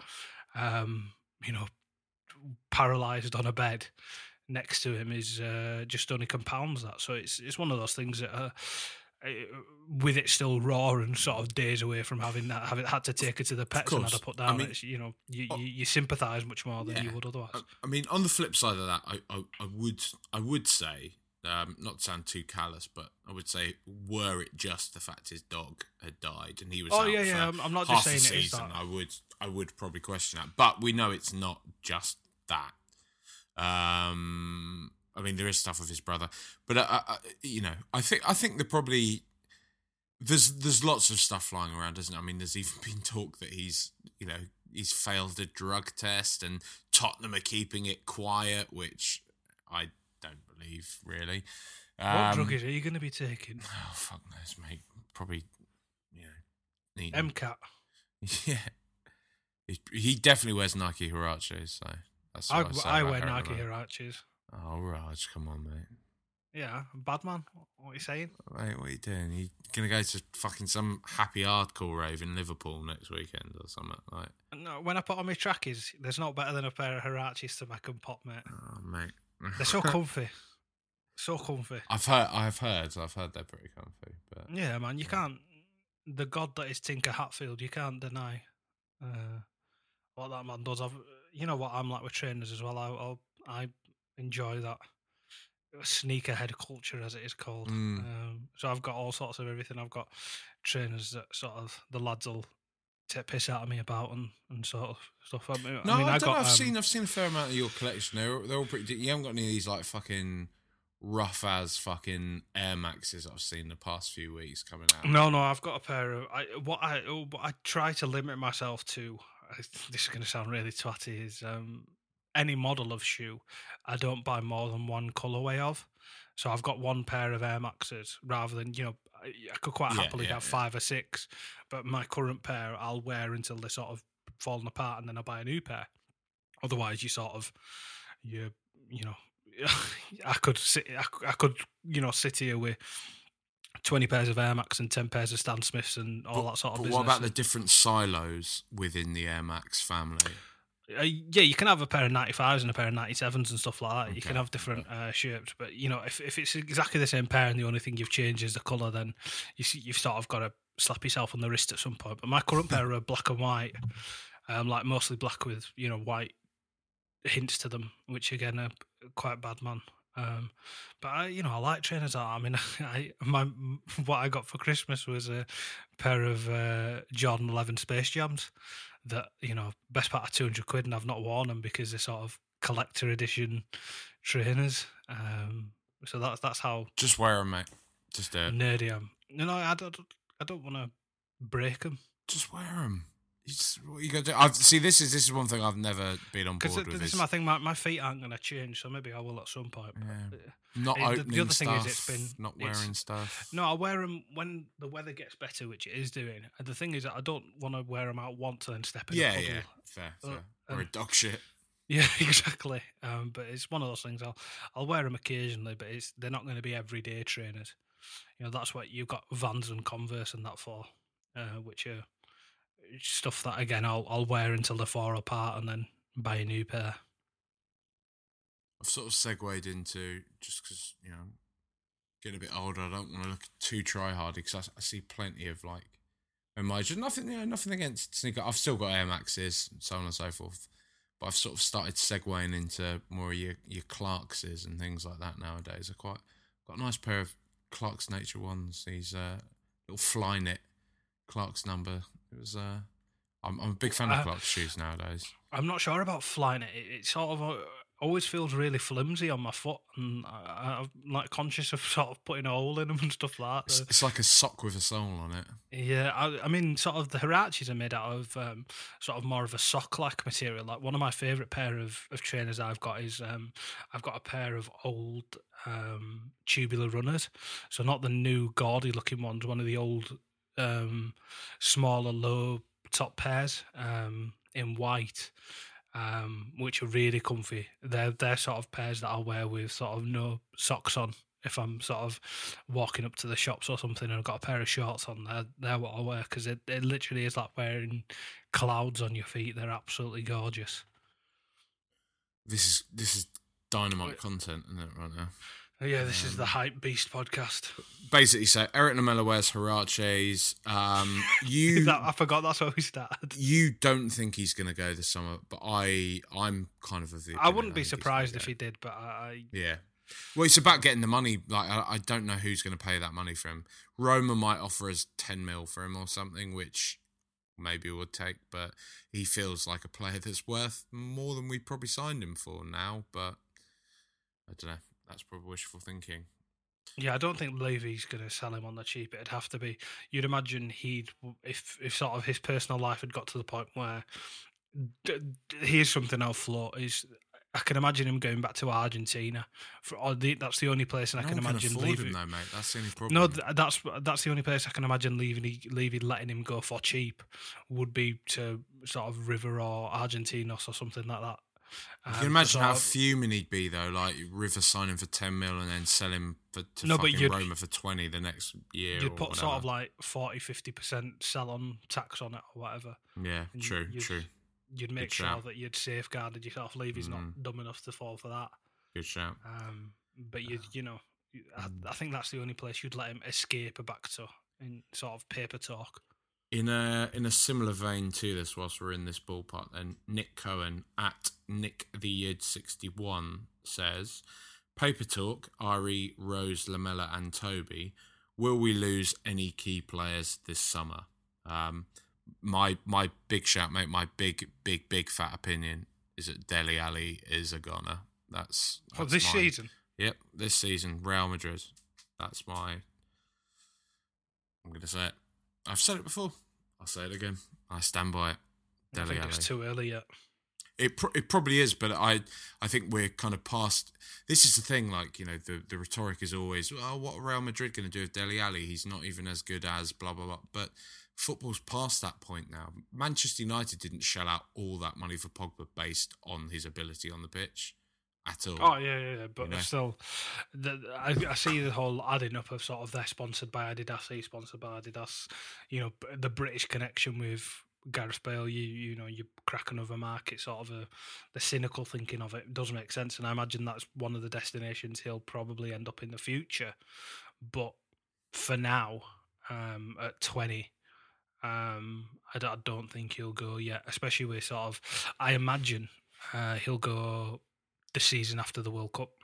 paralysed on a bed next to him is just only compounds that. So it's one of those things that with it still raw and sort of days away from having had to take her to the pets and had to put down, you sympathise much more than you would otherwise. I mean, on the flip side of that, I would say, not to sound too callous, but I would say, were it just the fact his dog had died and he was for I'm not half just saying the it is season, that. I would probably question that. But we know it's not just that. I mean, there is stuff with his brother, but I think there probably there's lots of stuff flying around, isn't it? I mean, there's even been talk that he's failed a drug test, and Tottenham are keeping it quiet, which I don't believe really. What drug is he going to be taking? Oh, fuck knows, mate. Probably, MCAT. Yeah, he definitely wears Nike Huaraches, so. I wear Nike Huaraches. Oh, Raj, come on, mate. Yeah, bad man. What are you saying? Mate, what are you doing? You gonna go to fucking some happy hardcore rave in Liverpool next weekend or something? Like? No, when I put on my trackies, there's not better than a pair of Huaraches to make them pop, mate. Oh, mate. They're so comfy. So comfy. I've heard they're pretty comfy. But Yeah, man, you can't. The god that is Tinker Hatfield, you can't deny what that man does. You know what I'm like with trainers as well. I enjoy that sneakerhead culture, as it is called. So I've got all sorts of everything. I've got trainers that sort of the lads will take piss out of me about and sort of stuff. I mean, I've seen a fair amount of your collection. They're all pretty. You haven't got any of these like fucking rough as fucking Air Maxes I've seen the past few weeks coming out. No, I've got a pair of. What I try to limit myself to. This is going to sound really twatty. Is any model of shoe, I don't buy more than one colorway of. So I've got one pair of Air Maxes rather than, I could quite happily have 5 or 6, but my current pair I'll wear until they're sort of falling apart and then I'll buy a new pair. Otherwise, I could sit here with 20 pairs of Air Max and 10 pairs of Stan Smiths and all that sort of business. What about the different silos within the Air Max family? Yeah, you can have a pair of 95s and a pair of 97s and stuff like that. Okay. You can have different shapes, but if it's exactly the same pair and the only thing you've changed is the colour, then you've sort of got to slap yourself on the wrist at some point. But my current pair are black and white, like mostly black with white hints to them, which again are quite bad, man. But I like trainers. I mean, what I got for Christmas was a pair of Jordan 11 Space Jams that, best part of 200 quid, and I've not worn them because they're sort of collector edition trainers. So that's how. Just wear them, mate. Just nerdy I am. I don't want to break them. Just wear them. What you got to do? This is one thing I've never been on board with. This is my thing. My feet aren't going to change, so maybe I will at some point. Yeah. Not opening the other stuff. Thing is, not wearing stuff. No, I wear them when the weather gets better, which it is doing. And the thing is that I don't want to wear them out once and then step in a puddle. Yeah, fair. Or a dog shit. Yeah, exactly. But it's one of those things. I'll wear them occasionally, but they're not going to be everyday trainers. That's what you've got Vans and Converse and that for, which are stuff that again I'll wear until they fall apart and then buy a new pair. I've sort of segued into, just because getting a bit older, I don't want to look too try hard because I see plenty of like just nothing against sneaker. I've still got Air Maxes and so on and so forth, but I've sort of started segueing into more of your Clarkses and things like that nowadays. I've got a nice pair of Clark's Nature Ones. These little fly knit Clark's number. It was. I'm a big fan of Clark's shoes nowadays. I'm not sure about flying it. It sort of always feels really flimsy on my foot, and I'm like conscious of sort of putting a hole in them and stuff like that. It's like a sock with a sole on it. Yeah, I mean, sort of the Hirachis are made out of sort of more of a sock-like material. Like one of my favourite pair of trainers I've got is I've got a pair of old tubular runners, so not the new gaudy-looking ones. One of the old smaller low top pairs in white, which are really comfy. They're sort of pairs that I'll wear with sort of no socks on if I'm sort of walking up to the shops or something and I've got a pair of shorts on. They're what I wear because it literally is like wearing clouds on your feet. They're absolutely gorgeous. This is dynamite content, isn't it, right now? Yeah, this is the Hype Beast podcast. Basically, so Eric Lamela wears Hirachis. I forgot that's where we started. You don't think he's going to go this summer, but I'm kind of the. I wouldn't be surprised if he did, but yeah. Well, it's about getting the money. Like I don't know who's going to pay that money for him. Roma might offer us 10 mil for him or something, which maybe would take, but he feels like a player that's worth more than we probably signed him for now. But I don't know. That's probably wishful thinking. Yeah, I don't think Levy's going to sell him on the cheap. It'd have to be. You'd imagine if sort of his personal life had got to the point where here's something I'll float is I can imagine him going back to Argentina. That's the only place, and I can imagine Levy. No, mate, that's the only problem. No, that's the only place I can imagine Levy letting him go for cheap would be to sort of River or Argentinos or something like that. You can imagine how fuming he'd be though, like River signing for 10 mil and then sell him to Roma for 20 the next year. You'd put sort of like 40-50% sell on tax on it or whatever. Yeah, true. You'd make sure that you'd safeguarded yourself. Levy's not dumb enough to fall for that. Good shout. but I think that's the only place you'd let him escape back to in sort of paper talk. In a similar vein to this, whilst we're in this ballpark, then Nick Cohen at NickTheYid61 says, "Paper talk, Ari, Rose, Lamella, and Toby. Will we lose any key players this summer?" My big shout, mate. My big fat opinion is that Dele Alli is a goner. That's this season. Yep, this season, Real Madrid. That's I'm going to say it. I've said it before. I'll say it again. I stand by it. I think it's too early yet. It probably is, but I think we're kind of past. This is the thing, like, you know, the rhetoric is always, oh, what are Real Madrid going to do with Dele Alli? He's not even as good as blah, blah, blah. But football's past that point now. Manchester United didn't shell out all that money for Pogba based on his ability on the pitch at all. Oh, yeah. But still, I see the whole adding up of sort of they're sponsored by Adidas, he's sponsored by Adidas. You know, the British connection with Gareth Bale, you know, you crack another market, sort of the cynical thinking of it does make sense. And I imagine that's one of the destinations he'll probably end up in the future. But for now, at 20, I don't think he'll go yet, especially with sort of, I imagine he'll go the season after the World Cup.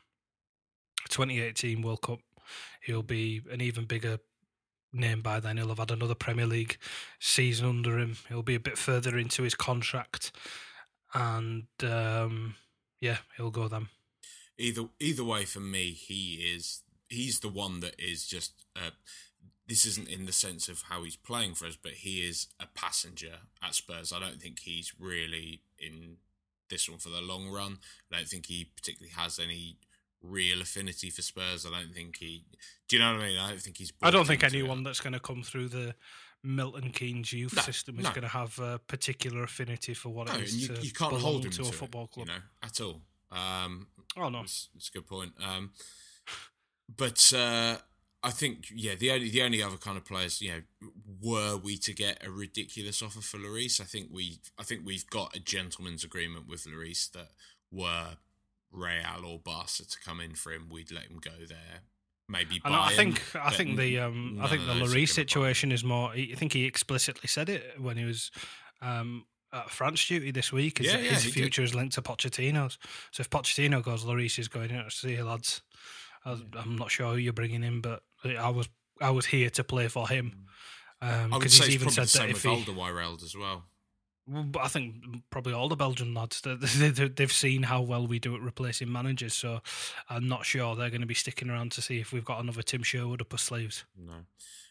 2018 World Cup, he'll be an even bigger name by then. He'll have had another Premier League season under him. He'll be a bit further into his contract, and he'll go then. Either way, for me, he's the one that is just. This isn't in the sense of how he's playing for us, but he is a passenger at Spurs. I don't think he's really in this one for the long run. I don't think he particularly has any real affinity for Spurs. I don't think he... Do you know what I mean? I don't think he's... I don't think anyone that's going to come through the Milton Keynes youth system is going to have a particular affinity for what it is you can't hold him to a football club. You know, at all. Oh, no. That's a good point. But I think, the only other kind of players, you know, were we to get a ridiculous offer for Lloris, I think we've got a gentleman's agreement with Lloris that were Real or Barca to come in for him, we'd let him go there. Maybe Bayern. I think the Lloris situation is more. I think he explicitly said it when he was at France duty this week. His future is linked to Pochettino's. So if Pochettino goes, Lloris is going. See you, lads. I'm not sure who you're bringing in, but I was here to play for him. I would say he's even said the same with Alderweireld as well. But I think probably all the Belgian lads, they've seen how well we do at replacing managers, so I'm not sure they're going to be sticking around to see if we've got another Tim Sherwood up our sleeves. No.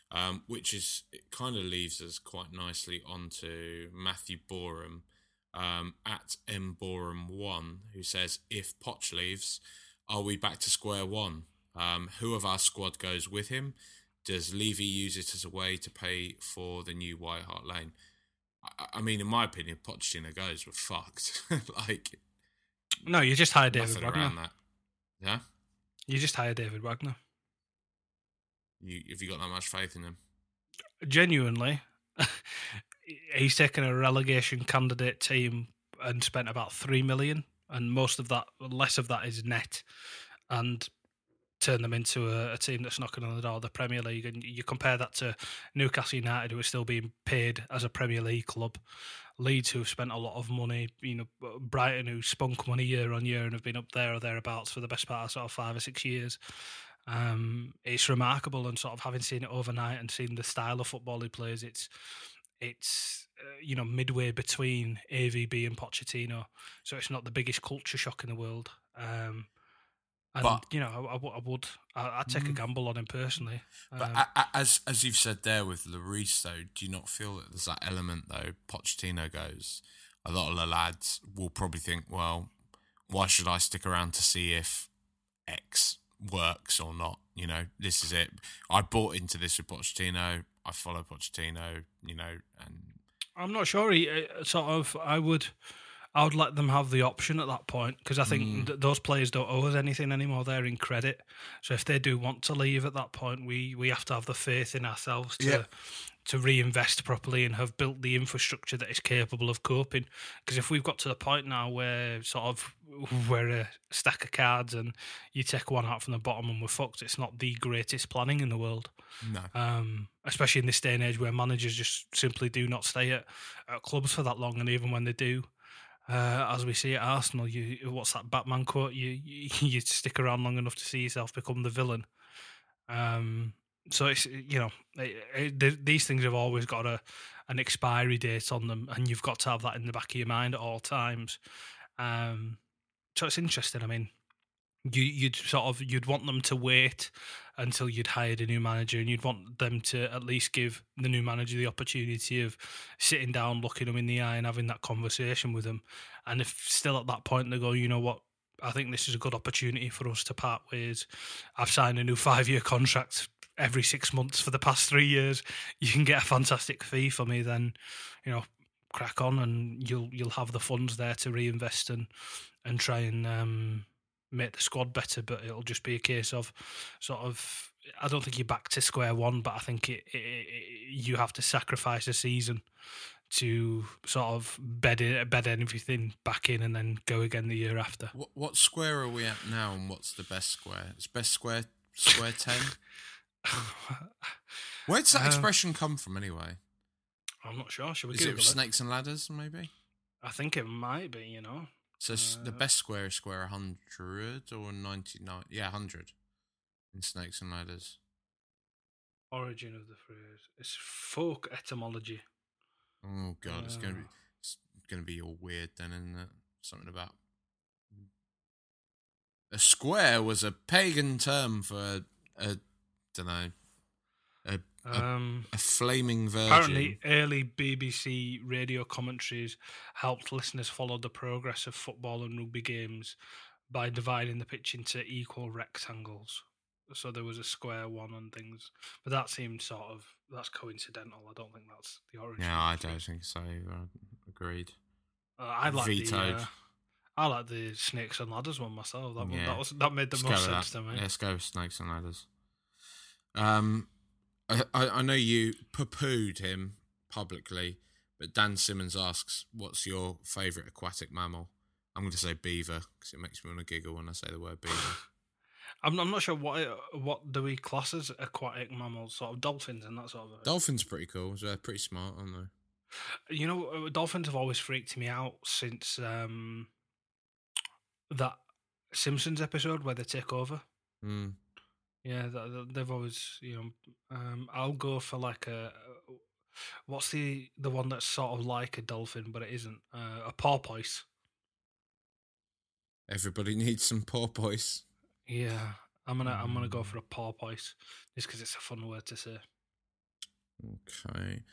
It kind of leaves us quite nicely onto Matthew Boreham at mboreham1, who says, if Poch leaves, are we back to square one? Who of our squad goes with him? Does Levy use it as a way to pay for the new White Hart Lane? I mean, in my opinion, Pochettino goes, we're fucked. No, you just hire David Wagner. That. Yeah? You just hire David Wagner. Have you got that much faith in him? Genuinely, he's taken a relegation candidate team and spent about 3 million, and less of that is net, and turn them into a team that's knocking on the door of the Premier League. And you compare that to Newcastle United, who are still being paid as a Premier League club, Leeds, who've spent a lot of money, you know, Brighton, who spunk money year on year and have been up there or thereabouts for the best part of sort of 5 or 6 years. It's remarkable, and sort of having seen it overnight and seen the style of football he plays, it's you know, midway between AVB and Pochettino, so it's not the biggest culture shock in the world. But, you know, I'd take a gamble on him personally. But as you've said there with Lloris, though, do you not feel that there's that element, though, Pochettino goes, a lot of the lads will probably think, well, why should I stick around to see if X works or not? You know, this is it. I bought into this with Pochettino. I follow Pochettino, you know, and... I'm not sure. I would let them have the option at that point, because I think those players don't owe us anything anymore. They're in credit. So if they do want to leave at that point, we have to have the faith in ourselves to reinvest properly and have built the infrastructure that is capable of coping. Because if we've got to the point now where we're a stack of cards and you take one out from the bottom and we're fucked, it's not the greatest planning in the world. No. Especially in this day and age where managers just simply do not stay at clubs for that long, and even when they do, as we see at Arsenal, what's that Batman quote? You stick around long enough to see yourself become the villain. So it's these things have always got an expiry date on them, and you've got to have that in the back of your mind at all times. So it's interesting. I mean, you'd want them to wait until you'd hired a new manager, and you'd want them to at least give the new manager the opportunity of sitting down, looking them in the eye and having that conversation with them. And if still at that point they go, you know what, I think this is a good opportunity for us to part ways. I've signed a new 5-year contract every 6 months for the past 3 years. You can get a fantastic fee for me, then, crack on, and you'll have the funds there to reinvest and try and make the squad better. But it'll just be a case of I don't think you're back to square one, but I think you have to sacrifice a season to sort of bed everything back in and then go again the year after. What square are we at now, and what's the best square? Is best square 10? Where does that expression come from anyway? I'm not sure. Should we Is Google it Snakes and Ladders, maybe? I think it might be, So the best square is square 100 or 99? Yeah, 100 in Snakes and Ladders. Origin of the phrase. It's folk etymology. Oh God, it's gonna be all weird then, isn't it? Something about a square was a pagan term for a flaming virgin. Apparently, early BBC radio commentaries helped listeners follow the progress of football and rugby games by dividing the pitch into equal rectangles. So there was a square one and things, but that seemed that's coincidental. I don't think that's the origin. Yeah, I don't think so. Agreed. I like Vetoed. I like the Snakes and Ladders one myself. That made the most sense to me. Yeah, let's go with Snakes and Ladders. I know you poo-pooed him publicly, but Dan Simmons asks, "What's your favourite aquatic mammal?" I'm going to say beaver because it makes me want to giggle when I say the word beaver. I'm not sure what do we class as aquatic mammals, sort of dolphins and that sort of thing. Dolphins are pretty cool. They're pretty smart, aren't they? Dolphins have always freaked me out since that Simpsons episode where they take over. Mm. Yeah, they've always, I'll go for like what's the one that's sort of like a dolphin, but it isn't, a porpoise. Everybody needs some porpoise. Yeah, I'm gonna go for a porpoise just because it's a fun word to say. Okay.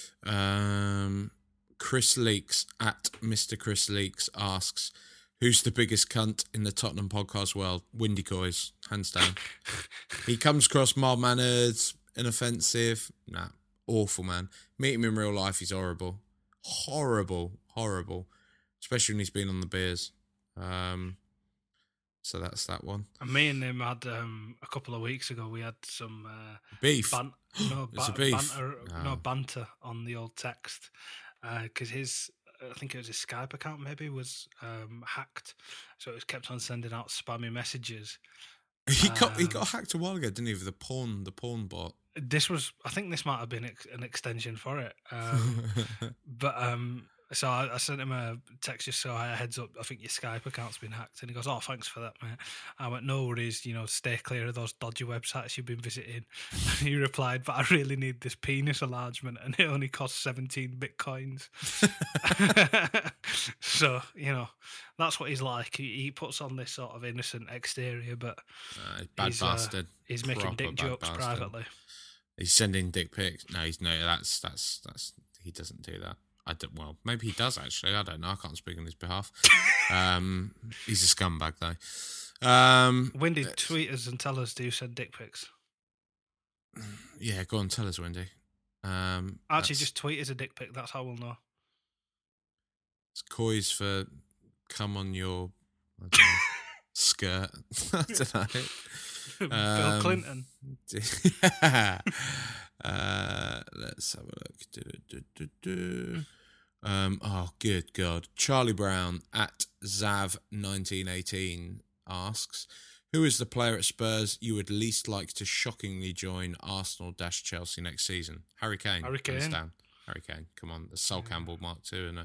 Chris Leaks at Mr. Chris Leaks asks, "Who's the biggest cunt in the Tottenham podcast world?" Windy Coys, hands down. He comes across mild-mannered, inoffensive. Nah, awful, man. Meet him in real life, he's horrible. Horrible. Especially when he's been on the beers. So that's that one. And me and him had, a couple of weeks ago, we had some... beef? Banter on the old text. Because I think it was his Skype account maybe was hacked, so it was kept on sending out spammy messages. He got hacked a while ago, didn't he? With the porn bot. I think this might have been an extension for it. But so I sent him a text just so I had a heads up. I think your Skype account's been hacked, and he goes, "Oh, thanks for that, mate." I went, "No worries, stay clear of those dodgy websites you've been visiting." And he replied, "But I really need this penis enlargement, and it only costs 17 bitcoins." So that's what he's like. He puts on this sort of innocent exterior, but bad bastard. He's making dick jokes privately. He's sending dick pics. No, that's he doesn't do that. Well, maybe he does actually. I don't know. I can't speak on his behalf. He's a scumbag though. Wendy, tweet us and tell us, do you send dick pics? Yeah, go on, tell us, Wendy. Actually, just tweet us a dick pic. That's how we'll know. It's Coys for come on your I don't know, skirt. I don't know. Bill Clinton. Let's have a look. Oh, good God. Charlie Brown at Zav1918 asks, who is the player at Spurs you would least like to shockingly join Arsenal-Chelsea next season? Harry Kane. Harry Kane. Down. Harry Kane. Come on. The Sol Campbell Mark II, isn't it?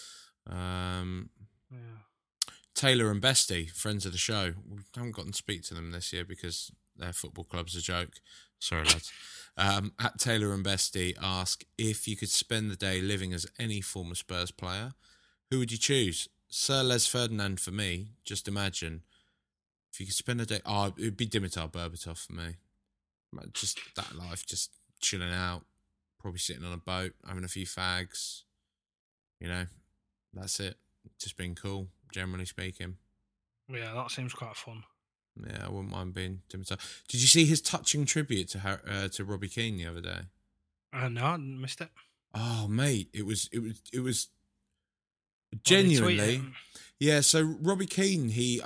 Taylor and Bestie, friends of the show. We haven't gotten to speak to them this year because their football club's a joke. Sorry, lads. At Taylor and Bestie ask, if you could spend the day living as any former Spurs player, who would you choose? Sir Les Ferdinand for me. Just imagine if you could spend a day. Oh, it would be Dimitar Berbatov for me. Just that life, just chilling out, probably sitting on a boat, having a few fags. You know, that's it. Just being cool, generally speaking. Yeah, that seems quite fun. Yeah, I wouldn't mind being Dimitar. Did you see his touching tribute to Robbie Keane the other day? No, I missed it. Oh, mate, it was genuinely. Yeah, so Robbie Keane, he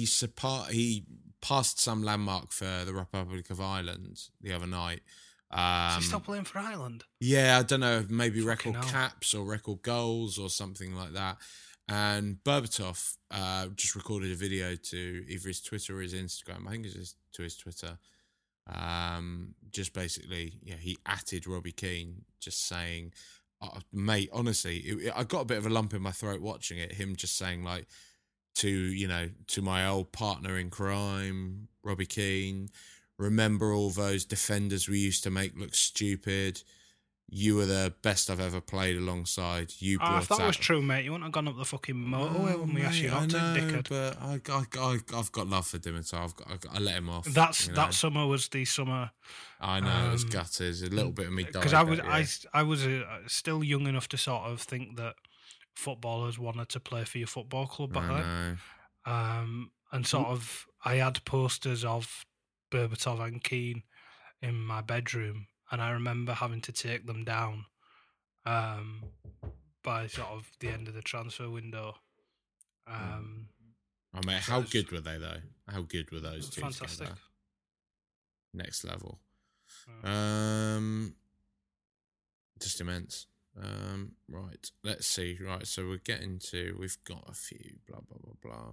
passed some landmark for the Republic of Ireland the other night. Is he still playing for Ireland? Yeah, I don't know, maybe Fucking record hell. caps or record goals or something like that. And Berbatov just recorded a video to either his Twitter or his Instagram. I think it's to his Twitter. Just basically, yeah, he atted Robbie Keane, just saying, oh, mate, honestly, I got a bit of a lump in my throat watching it. Him just saying, like, to my old partner in crime, Robbie Keane, remember all those defenders we used to make look stupid. You were the best I've ever played alongside. You brought if that out... was true, mate, you wouldn't have gone up the fucking motorway when we asked you not to, dickhead. But I've got love for Dimitar. I let him off. That summer was the summer. I know, it was gutters. A little bit of me died. Because I was still young enough to sort of think that footballers wanted to play for your football club back then. And sort of, I had posters of Berbatov and Keane in my bedroom, and I remember having to take them down by sort of the end of the transfer window. Mate, how good were they though? How good were those two? Fantastic. Together? Next level. Just immense. Right, let's see. Right, so we've got a few, blah, blah, blah, blah.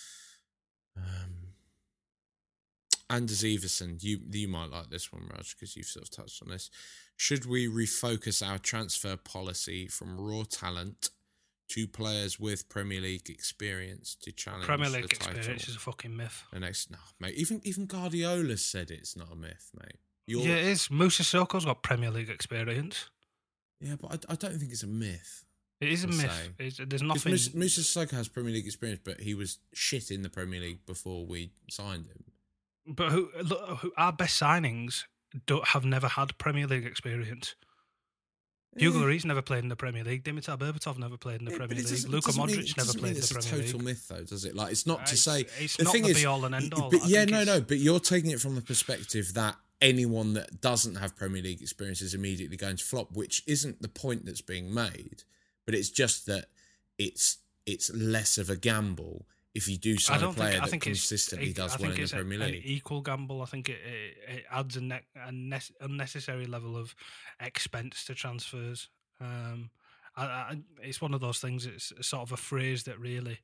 Anders Everson, you might like this one, Raj, because you've sort of touched on this. Should we refocus our transfer policy from raw talent to players with Premier League experience to challenge Premier League the title? experience is a fucking myth. No, mate. Even Guardiola said it's not a myth, mate. Yeah, it is. Moussa Sissoko's got Premier League experience. Yeah, but I don't think it's a myth. It is a myth. There's nothing. Moussa Sissoko has Premier League experience, but he was shit in the Premier League before we signed him. But who our best signings have never had Premier League experience. Hugo Lloris never played in the Premier League. Dimitar Berbatov never played in the Premier League. Luka Modric never played in the Premier League. It's a total myth, though, does it? Like, it's not to say it's not the be all and end all. But but you're taking it from the perspective that anyone that doesn't have Premier League experience is immediately going to flop, which isn't the point that's being made. But it's just that it's less of a gamble if you do sign a player that consistently does well in the Premier League. An equal gamble. I think it adds a unnecessary level of expense to transfers. It's one of those things. It's sort of a phrase that really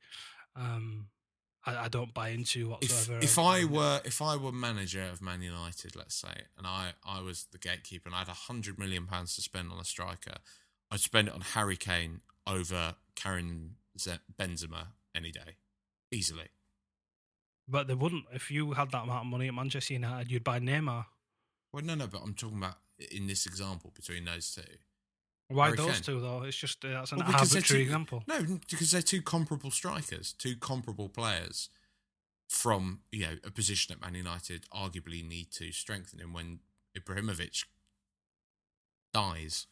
I don't buy into whatsoever. If I were manager of Man United, let's say, and I was the gatekeeper, and I had £100 million to spend on a striker, I'd spend it on Harry Kane over Karim Benzema any day. Easily. But they wouldn't. If you had that amount of money at Manchester United, you'd buy Neymar. Well, no, but I'm talking about in this example between those two. Why Harry those Kane. two, though? It's just that's an arbitrary example. No, because they're two comparable strikers, two comparable players from a position that Man United arguably need to strengthen in when Ibrahimovic dies.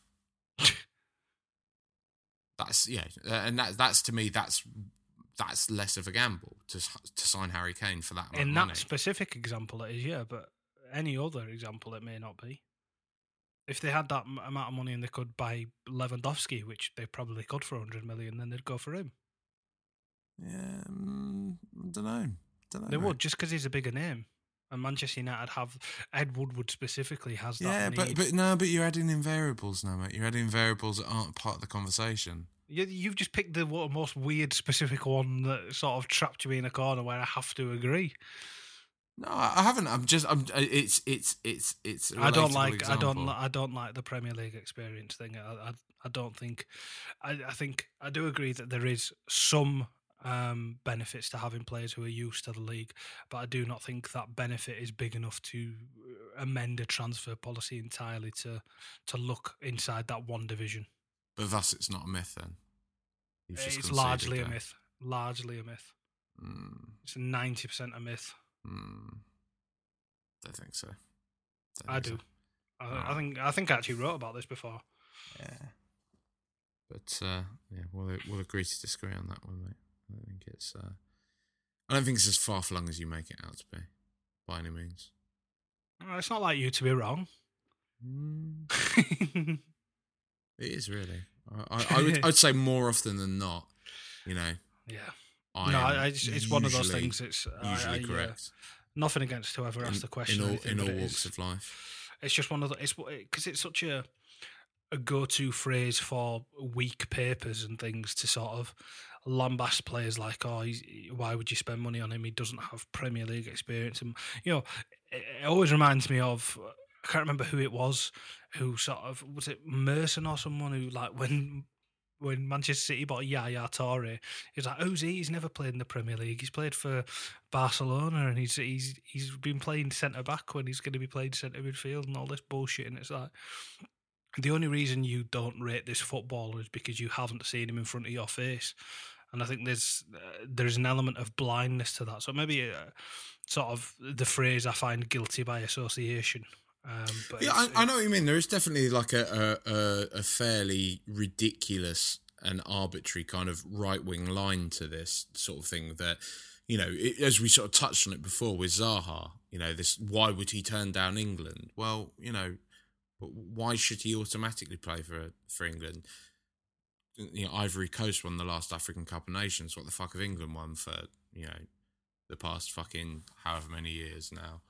And that's to me that's less of a gamble to sign Harry Kane for that amount of money. In that specific example, it is, yeah, but any other example, it may not be. If they had that amount of money and they could buy Lewandowski, which they probably could for 100 million, then they'd go for him. Yeah, I don't know. They would, just because he's a bigger name. And Manchester United have Ed Woodward specifically has that. Yeah, need. but you're adding in variables now, mate. You're adding variables that aren't part of the conversation. You've just picked the most weird specific one that sort of trapped you in a corner where I have to agree. No, I haven't. It's. I don't like the Premier League experience thing. I don't think. I think I do agree that there is some benefits to having players who are used to the league, but I do not think that benefit is big enough to amend a transfer policy entirely to look inside that one division. But thus, it's not a myth then. It's largely a myth. Largely a myth. It's 90% a myth. Don't think so. I do. I think I actually wrote about this before. Yeah. But we'll agree to disagree on that one, mate. I don't think it's as far flung as you make it out to be, by any means. It's not like you to be wrong. It is really. I'd say more often than not. Yeah. It's one of those things. It's usually correct. Nothing against whoever asked the question. In all walks of life. It's just one of the. It's because it's such a go-to phrase for weak papers and things to sort of lambast players like, why would you spend money on him? He doesn't have Premier League experience. And it always reminds me of, I can't remember who it was, who sort of, was it Merson or someone who, like, when Manchester City bought Yaya Toure, he's like, who's he? He's never played in the Premier League. He's played for Barcelona and he's been playing centre-back when he's going to be playing centre midfield and all this bullshit. And it's like, the only reason you don't rate this footballer is because you haven't seen him in front of your face. And I think there's an element of blindness to that. So maybe sort of the phrase I find guilty by association. But yeah, I know what you mean. There is definitely like a fairly ridiculous and arbitrary kind of right-wing line to this sort of thing that, as we sort of touched on it before with Zaha, this, why would he turn down England? Well, but why should he automatically play for England? Ivory Coast won the last African Cup of Nations. What the fuck have England won for, the past fucking however many years now?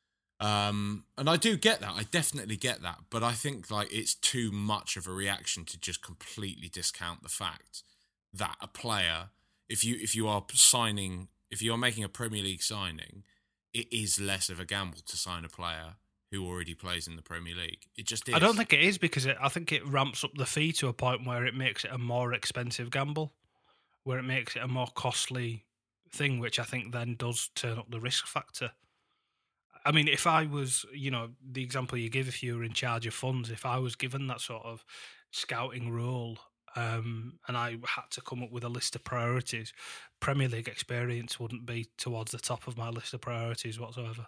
And I do get that. I definitely get that. But I think like it's too much of a reaction to just completely discount the fact that a player, if you are making a Premier League signing, it is less of a gamble to sign a player who already plays in the Premier League. It just is. I don't think it is because I think it ramps up the fee to a point where it makes it a more expensive gamble, where it makes it a more costly thing, which I think then does turn up the risk factor. I mean, if I was, the example you give, if you were in charge of funds, if I was given that sort of scouting role and I had to come up with a list of priorities, Premier League experience wouldn't be towards the top of my list of priorities whatsoever.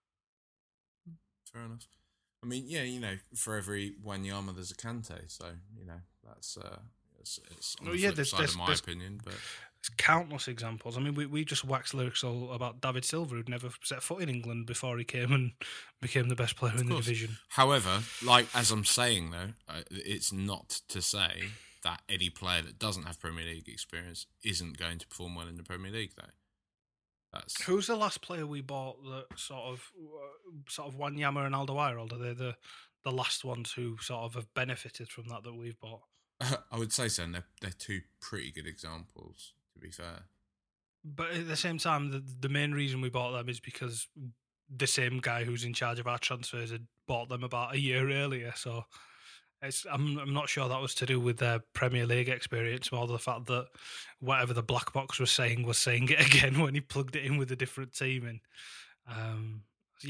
Fair enough. I mean, yeah, for every Wanyama there's a Kante, so that's it's on the flip side of my opinion. But there's countless examples. I mean, we just waxed lyrical about David Silva, who'd never set foot in England before he came and became the best player in the division. However, like as I'm saying though, it's not to say that any player that doesn't have Premier League experience isn't going to perform well in the Premier League, though. Who's the last player we bought that sort of Wanyama and Alderweireld? Are they the last ones who sort of have benefited from that we've bought? I would say so. They're two pretty good examples, to be fair. But at the same time, the main reason we bought them is because the same guy who's in charge of our transfers had bought them about a year earlier. So I'm not sure that was to do with their Premier League experience, more the fact that whatever the black box was saying it again when he plugged it in with a different team. And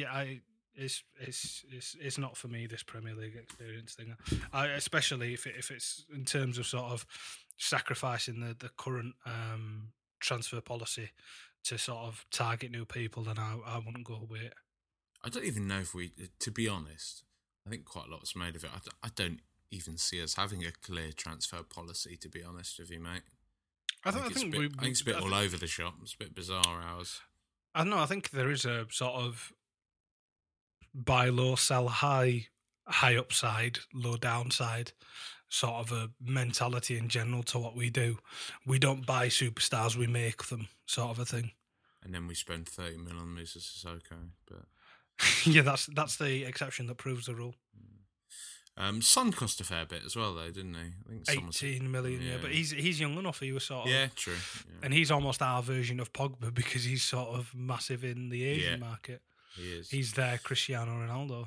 it's not for me, this Premier League experience thing. Especially if it's in terms of sort of sacrificing the current transfer policy to sort of target new people, then I wouldn't go with it. I don't even know if to be honest, I think quite a lot's made of it. I don't even see us having a clear transfer policy, to be honest with you, mate. I think it's a bit all over the shop. It's a bit bizarre, ours. I don't know. I think there is a sort of buy low, sell high high upside, low downside sort of a mentality in general to what we do. We don't buy superstars, we make them, sort of a thing. And then we spend 30 million on Musa Sissoko. But yeah, that's the exception that proves the rule. Son cost a fair bit as well, though, didn't he? I think 18 million, yeah. But he's young enough. He was sort of... Yeah, true. Yeah. And he's almost our version of Pogba because he's sort of massive in the Asian market. He is. He's their Cristiano Ronaldo.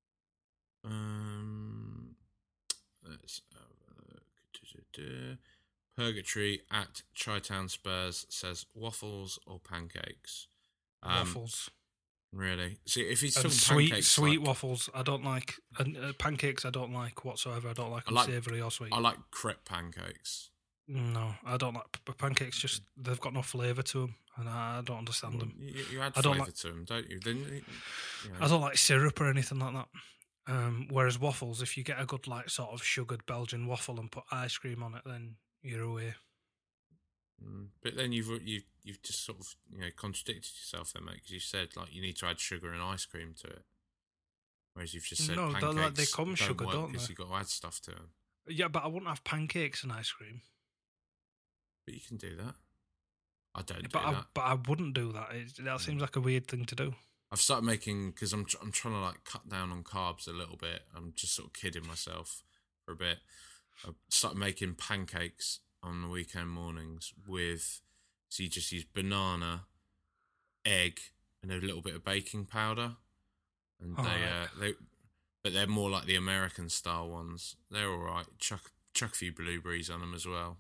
Let's have a look. Purgatory at Chi-Town Spurs says waffles or pancakes. Waffles. Really? See, if he's talking sweet pancakes, waffles, I don't like. And pancakes, I don't like whatsoever. I don't like them savoury or sweet. I like crepe pancakes. No, I don't like pancakes. Just they've got no flavour to them, and I don't understand them. You add flavour to them, don't you? Then I don't like syrup or anything like that. Whereas waffles, if you get a good like sort of sugared Belgian waffle and put ice cream on it, then you're away. But then you've just sort of contradicted yourself there, mate, because you said like you need to add sugar and ice cream to it, whereas you've just said pancakes they come sugar, don't because they? you've got to add stuff to them. Yeah, but I wouldn't have pancakes and ice cream. But you can do that. I don't do that. But I wouldn't do that. That seems like a weird thing to do. I've started making, because I'm trying to like cut down on carbs a little bit. I'm just sort of kidding myself for a bit. I started making pancakes on the weekend mornings so you just use banana, egg, and a little bit of baking powder, and but they're more like the American style ones. They're all right. Chuck a few blueberries on them as well.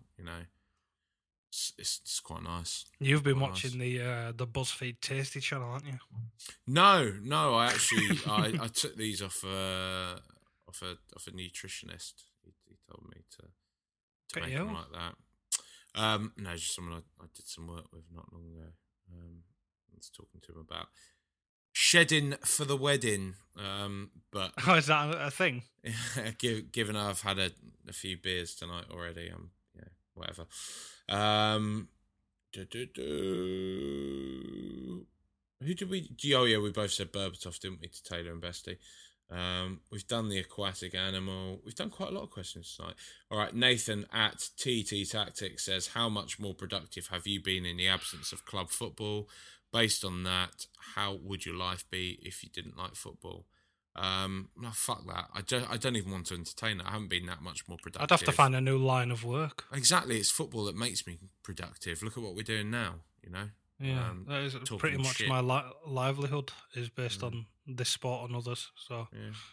It's quite nice. You've been watching the BuzzFeed Tasty channel, haven't you? No. I actually I took these off a nutritionist. He told me to make them like that. No, just someone I did some work with not long ago. I was talking to him about shedding for the wedding. But is that a thing? Given I've had a few beers tonight already, whatever. Who did we? Oh yeah, we both said Berbatov, didn't we, to Taylor and Bestie? We've done the aquatic animal. We've done quite a lot of questions tonight. All right, Nathan at TT Tactics says, how much more productive have you been in the absence of club football? Based on that, how would your life be if you didn't like football? No, fuck that. I don't even want to entertain that. I haven't been that much more productive. I'd have to find a new line of work. Exactly, it's football that makes me productive. Look at what we're doing now, Yeah, that is pretty much shit. My livelihood is based on this sport and others. So,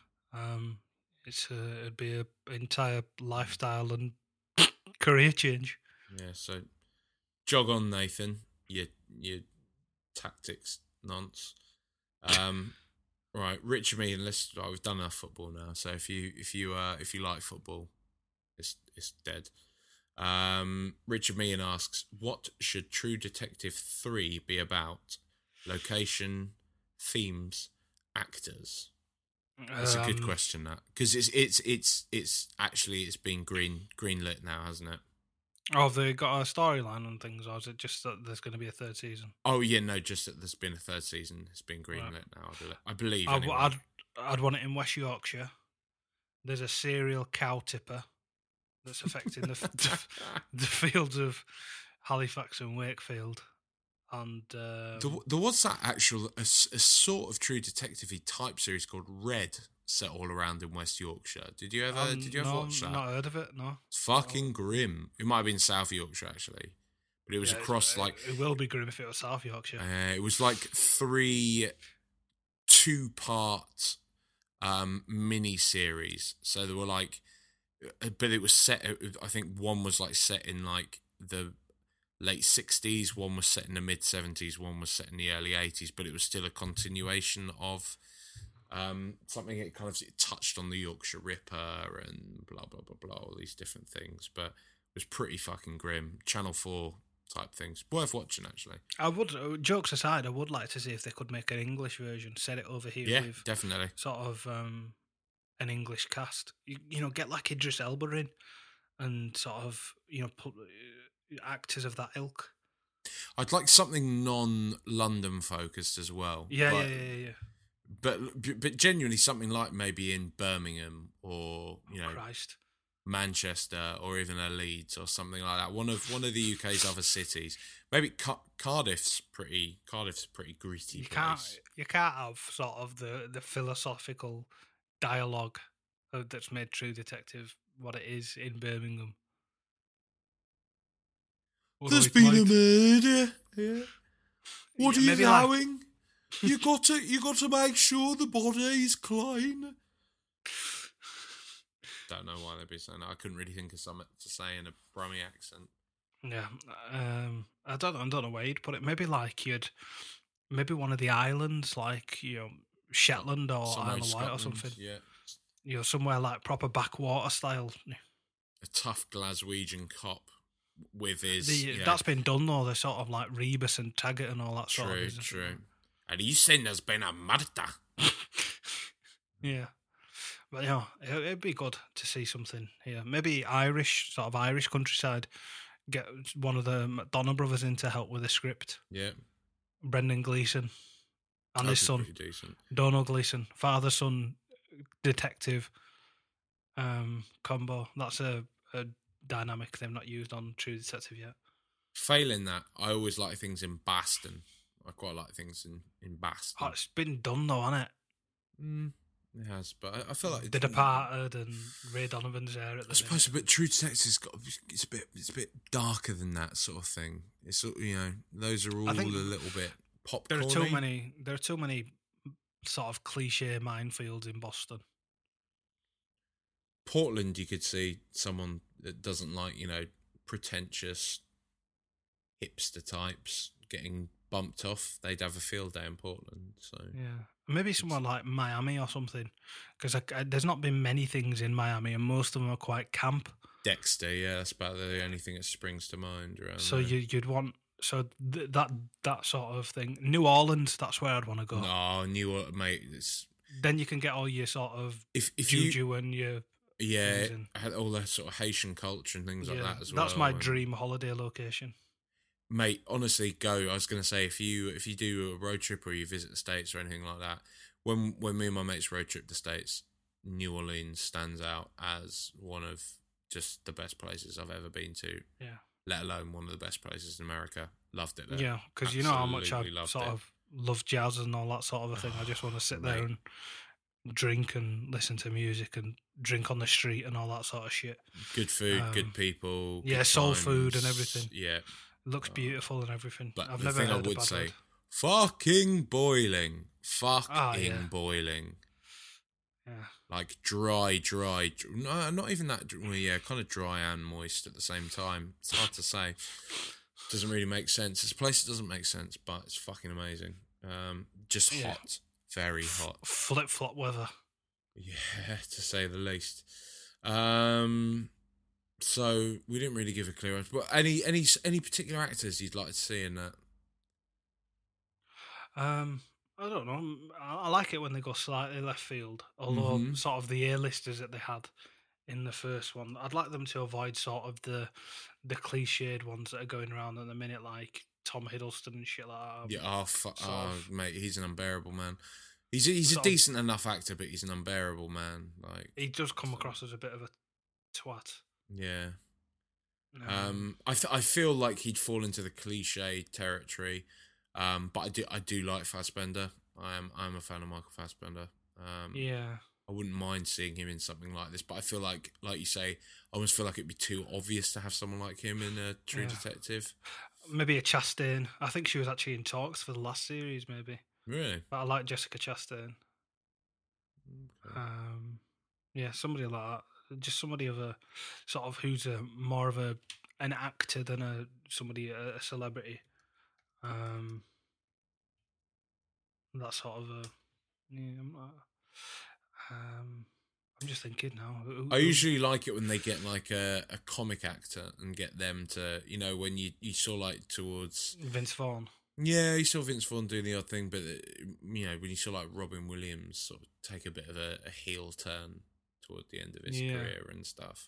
it'd be an entire lifestyle and career change. Yeah, so jog on, Nathan. Your tactics nonce. Right, Richard Meehan. We've done enough football now. So if you like football, it's dead. Richard Meehan asks, what should True Detective 3 be about? Location, themes, actors. That's a good question, that, because it's been greenlit now, hasn't it? Oh, have they got a storyline and things, or is it just that there's going to be a third season? Oh yeah, no, just that there's been a third season. It's been greenlit now. I believe. Anyway. I'd want it in West Yorkshire. There's a serial cow tipper that's affecting the fields of Halifax and Wakefield, and there was that a sort of True Detective-y type series called Red, set all around in West Yorkshire. Did you ever watch that? Not heard of it. No, it's fucking grim. It might have been South Yorkshire actually, but it was across it will be grim if it was South Yorkshire. It was like 3 2-part mini series. So there were like, but it was set. I think one was like set in like the late 60s, one was set in the mid 70s, one was set in the early 80s, but it was still a continuation of something. It kind of touched on the Yorkshire Ripper and blah blah blah blah, all these different things, but it was pretty fucking grim. Channel 4 type things, worth watching actually. I would, jokes aside, I would like to see if they could make an English version, set it over here. Yeah, with definitely. Sort of an English cast. You know, get like Idris Elba in, and sort of actors of that ilk. I'd like something non-London focused as well. Yeah. but genuinely something like maybe in Birmingham or Christ. Manchester or even a Leeds or something like that. One of the UK's other cities. Maybe Cardiff's pretty gritty place. You can't have sort of the philosophical dialogue that's made True Detective what it is in Birmingham. There's been a murder. Yeah. What are you doing? You got to make sure the body is clean. Don't know why they'd be saying that. I couldn't really think of something to say in a Brummie accent. Yeah, I don't know where you'd put it. Maybe maybe one of the islands, like Shetland or Isle of Wight or something. Yeah, somewhere like proper backwater style. A tough Glaswegian cop with his. That's been done though. They're sort of like Rebus and Taggart and all that sort of business. True. And you saying there's been a murder? Yeah. But it'd be good to see something here. Maybe Irish countryside. Get one of the McDonough brothers in to help with the script. Yeah. Brendan Gleeson and his son, Donald Gleeson, father-son detective combo. That's a dynamic they've not used on True Detective yet. Failing that, I always like things in Baston. I quite like things in Baston. Oh, it's been done though, hasn't it? It has, but I feel like The Departed and Ray Donovan's there at the I suppose, but True Detective's it's a bit darker than that sort of thing. It's those are all a little bit popcorny. There are too many sort of cliche minefields in Boston. Portland, you could see someone that doesn't like pretentious hipster types getting bumped off. They'd have a field day in Portland. So yeah. Maybe somewhere like Miami or something, because there's not been many things in Miami, and most of them are quite camp. Dexter, yeah, that's about the only thing that springs to mind around. So there. you'd want that sort of thing. New Orleans, that's where I'd want to go. No, New Orleans, mate. Then you can get all your sort of if juju and your all that sort of Haitian culture and things like that as well. That's my dream holiday location. Mate, honestly, go. I was going to say, if you do a road trip or you visit the States or anything like that, when me and my mates road trip the States, New Orleans stands out as one of just the best places I've ever been to. Yeah. Let alone one of the best places in America. Loved it there. Yeah, because you know how much I sort of love jazz and all that sort of a thing. I just want to sit there and drink and listen to music and drink on the street and all that sort of shit. Good food, good people. Yeah, soul food and everything. Yeah. Looks beautiful and everything. But I've the never thing heard I would a bad say, word. fucking boiling. Boiling. Yeah. Like dry. No, not even that. Well, yeah, kind of dry and moist at the same time. It's hard to say. Doesn't really make sense. It's a place that doesn't make sense, but it's fucking amazing. Just hot. Very hot. Flip-flop weather. Yeah, to say the least. So we didn't really give a clear answer. But any particular actors you'd like to see in that? I don't know. I like it when they go slightly left field. Although sort of the A-listers that they had in the first one, I'd like them to avoid sort of the cliched ones that are going around at the minute, like Tom Hiddleston and shit like that. Yeah, mate, he's an unbearable man. He's a decent enough actor, but he's an unbearable man. Like he does come across as a bit of a twat. Yeah. I feel like he'd fall into the cliche territory, but I do like Fassbender. I'm a fan of Michael Fassbender. Yeah. I wouldn't mind seeing him in something like this, but I feel like you say, I almost feel like it'd be too obvious to have someone like him in a True Detective. Maybe a Chastain. I think she was actually in talks for the last series, maybe. Really? But I like Jessica Chastain. Okay. Yeah, somebody like that. Just somebody of a sort of who's more of an actor than a celebrity. That sort of I'm just thinking now. I usually like it when they get like a comic actor and get them to, when you saw like towards Vince Vaughn. Yeah, you saw Vince Vaughn do the odd thing, but when you saw like Robin Williams sort of take a bit of a heel turn toward the end of his career and stuff.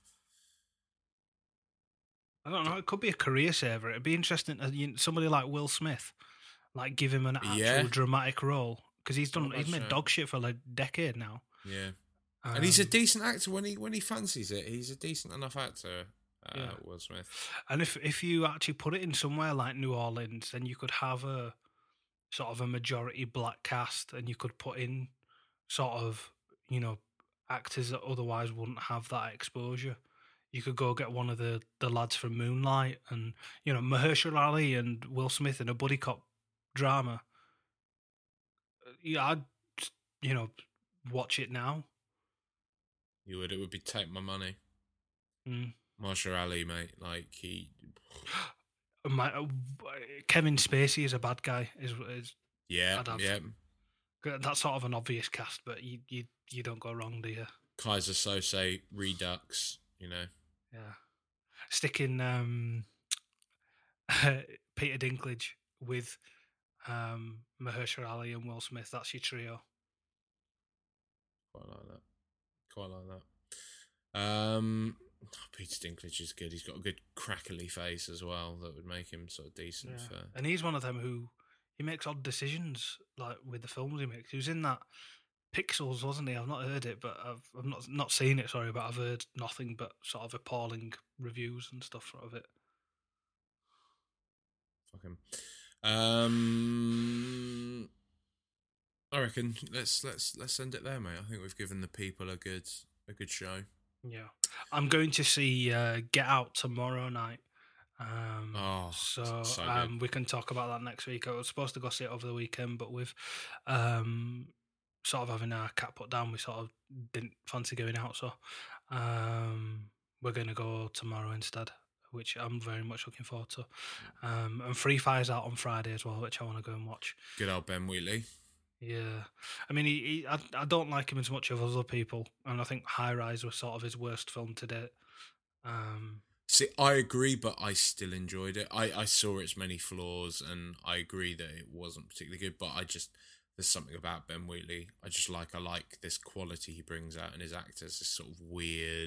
I don't know. It could be a career saver. It'd be interesting. Somebody like Will Smith, like give him an actual dramatic role because he's made dog shit for like a decade now. Yeah, and he's a decent actor when he fancies it. He's a decent enough actor, Will Smith. And if you actually put it in somewhere like New Orleans, then you could have a sort of a majority black cast, and you could put in sort of, you know, actors that otherwise wouldn't have that exposure. You could go get one of the lads from Moonlight, and, you know, Mahershala Ali and Will Smith in a buddy cop drama. Yeah, I'd, you know, watch it now. You would. It would be Take My Money. Mm. Mahershala Ali, mate, like he. Kevin Spacey is a bad guy. Yeah. That's sort of an obvious cast, but you don't go wrong, do you? Kaiser Sose, Redux, you know. Yeah. Sticking Peter Dinklage with Mahershala Ali and Will Smith. That's your trio. Quite like that. Peter Dinklage is good. He's got a good crackly face as well that would make him sort of decent. Yeah. And he's one of them who he makes odd decisions, like with the films he makes. He was in that Pixels, wasn't he? I've not heard it, but I've not seen it. Sorry, but I've heard nothing but sort of appalling reviews and stuff of it. Fuck him. I reckon let's end it there, mate. I think we've given the people a good show. Yeah, I'm going to see Get Out tomorrow night. So we can talk about that next week. I was supposed to go see it over the weekend, but with sort of having our cat put down, we sort of didn't fancy going out. So we're going to go tomorrow instead, which I'm very much looking forward to. And Free Fire's out on Friday as well, which I want to go and watch. Good old Ben Wheatley. Yeah, I mean, I don't like him as much as other people, and I think High Rise was sort of his worst film to date. See, I agree, but I still enjoyed it. I saw its many flaws, and I agree that it wasn't particularly good, but there's something about Ben Wheatley. I like this quality he brings out in his actors, this sort of weird,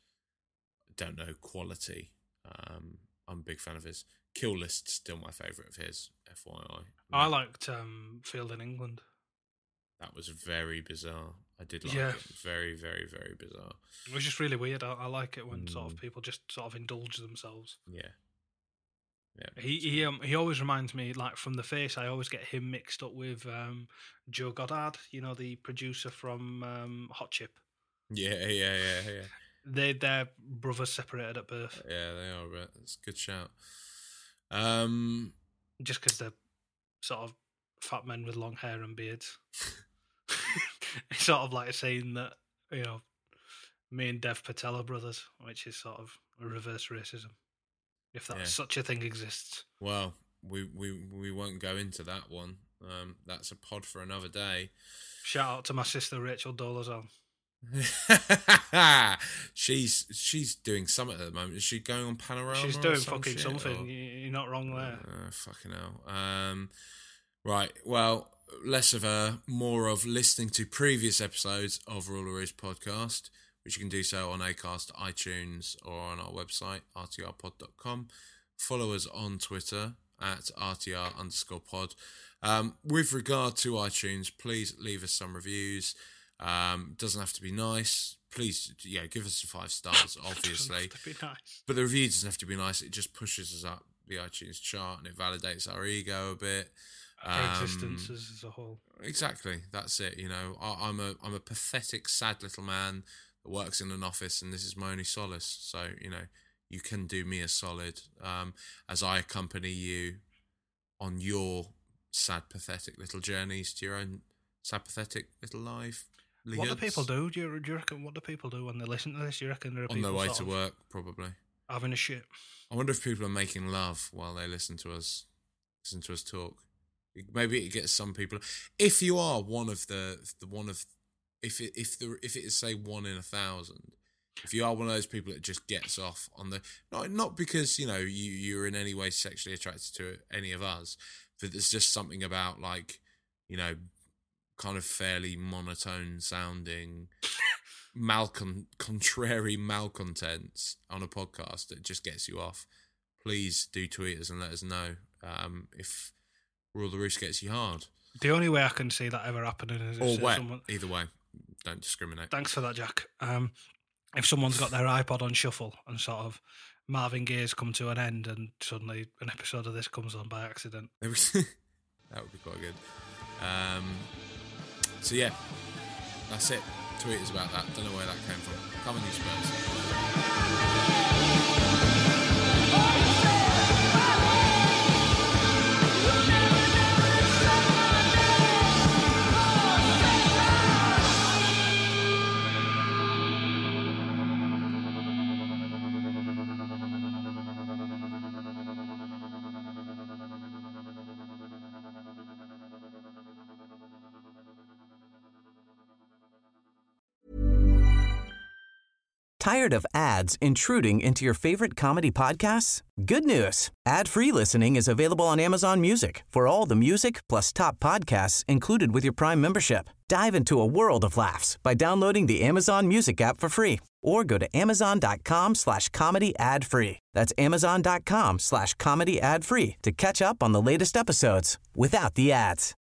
quality. I'm a big fan of his. Kill List's still my favourite of his, FYI. I liked Field in England. That was very bizarre. I did like it. Very, very, very bizarre. It was just really weird. I like it when sort of people just sort of indulge themselves. Yeah. He always reminds me, like, from The Face, I always get him mixed up with Joe Goddard, you know, the producer from Hot Chip. Yeah. They're brothers separated at birth. Yeah, they are, but it's a good shout. Just because they're sort of fat men with long hair and beards. It's sort of like saying that, you know, me and Dev Patel are brothers, which is sort of a reverse racism, if that such a thing exists. Well, we won't go into that one. That's a pod for another day. Shout out to my sister Rachel Dolezal. She's doing something at the moment. Is she going on Panorama? She's doing fucking something. You're not wrong there. Fucking hell. Right. Well, less of her, more of listening to previous episodes of Rule the Roost podcast, which you can do so on Acast, iTunes, or on our website, rtrpod.com. Follow us on Twitter at @RTR_pod. With regard to iTunes, please leave us some reviews. Doesn't have to be nice. Please, give us 5 stars, obviously. Doesn't have to be nice. But the review doesn't have to be nice. It just pushes us up the iTunes chart and it validates our ego a bit. Our existence as a whole. Exactly. That's it. You know, I'm a pathetic, sad little man that works in an office, and this is my only solace. So, you know, you can do me a solid as I accompany you on your sad, pathetic little journeys to your own sad, pathetic little life. What do people do? Do you reckon? What do people do when they listen to this? Do you reckon there are on people their way to work, probably having a shit? I wonder if people are making love while they listen to us talk. Maybe it gets some people. If you are one of if it is say 1 in 1,000, if you are one of those people that just gets off on the not because you're in any way sexually attracted to any of us, but there's just something about kind of fairly monotone sounding contrary malcontents on a podcast that just gets you off. Please do tweet us and let us know if Rule the Roost gets you hard. The only way I can see that ever happening is or if wet. someone... Either way, don't discriminate. Thanks for that, Jack. If someone's got their iPod on shuffle and sort of Marvin Gaye's come to an end and suddenly an episode of this comes on by accident. That would be quite good. So yeah, that's it. Tweet us about that. Don't know where that came from. Come on, you Spurs. Tired of ads intruding into your favorite comedy podcasts? Good news. Ad-free listening is available on Amazon Music for all the music plus top podcasts included with your Prime membership. Dive into a world of laughs by downloading the Amazon Music app for free or go to amazon.com/comedy ad-free. That's amazon.com/comedy ad-free to catch up on the latest episodes without the ads.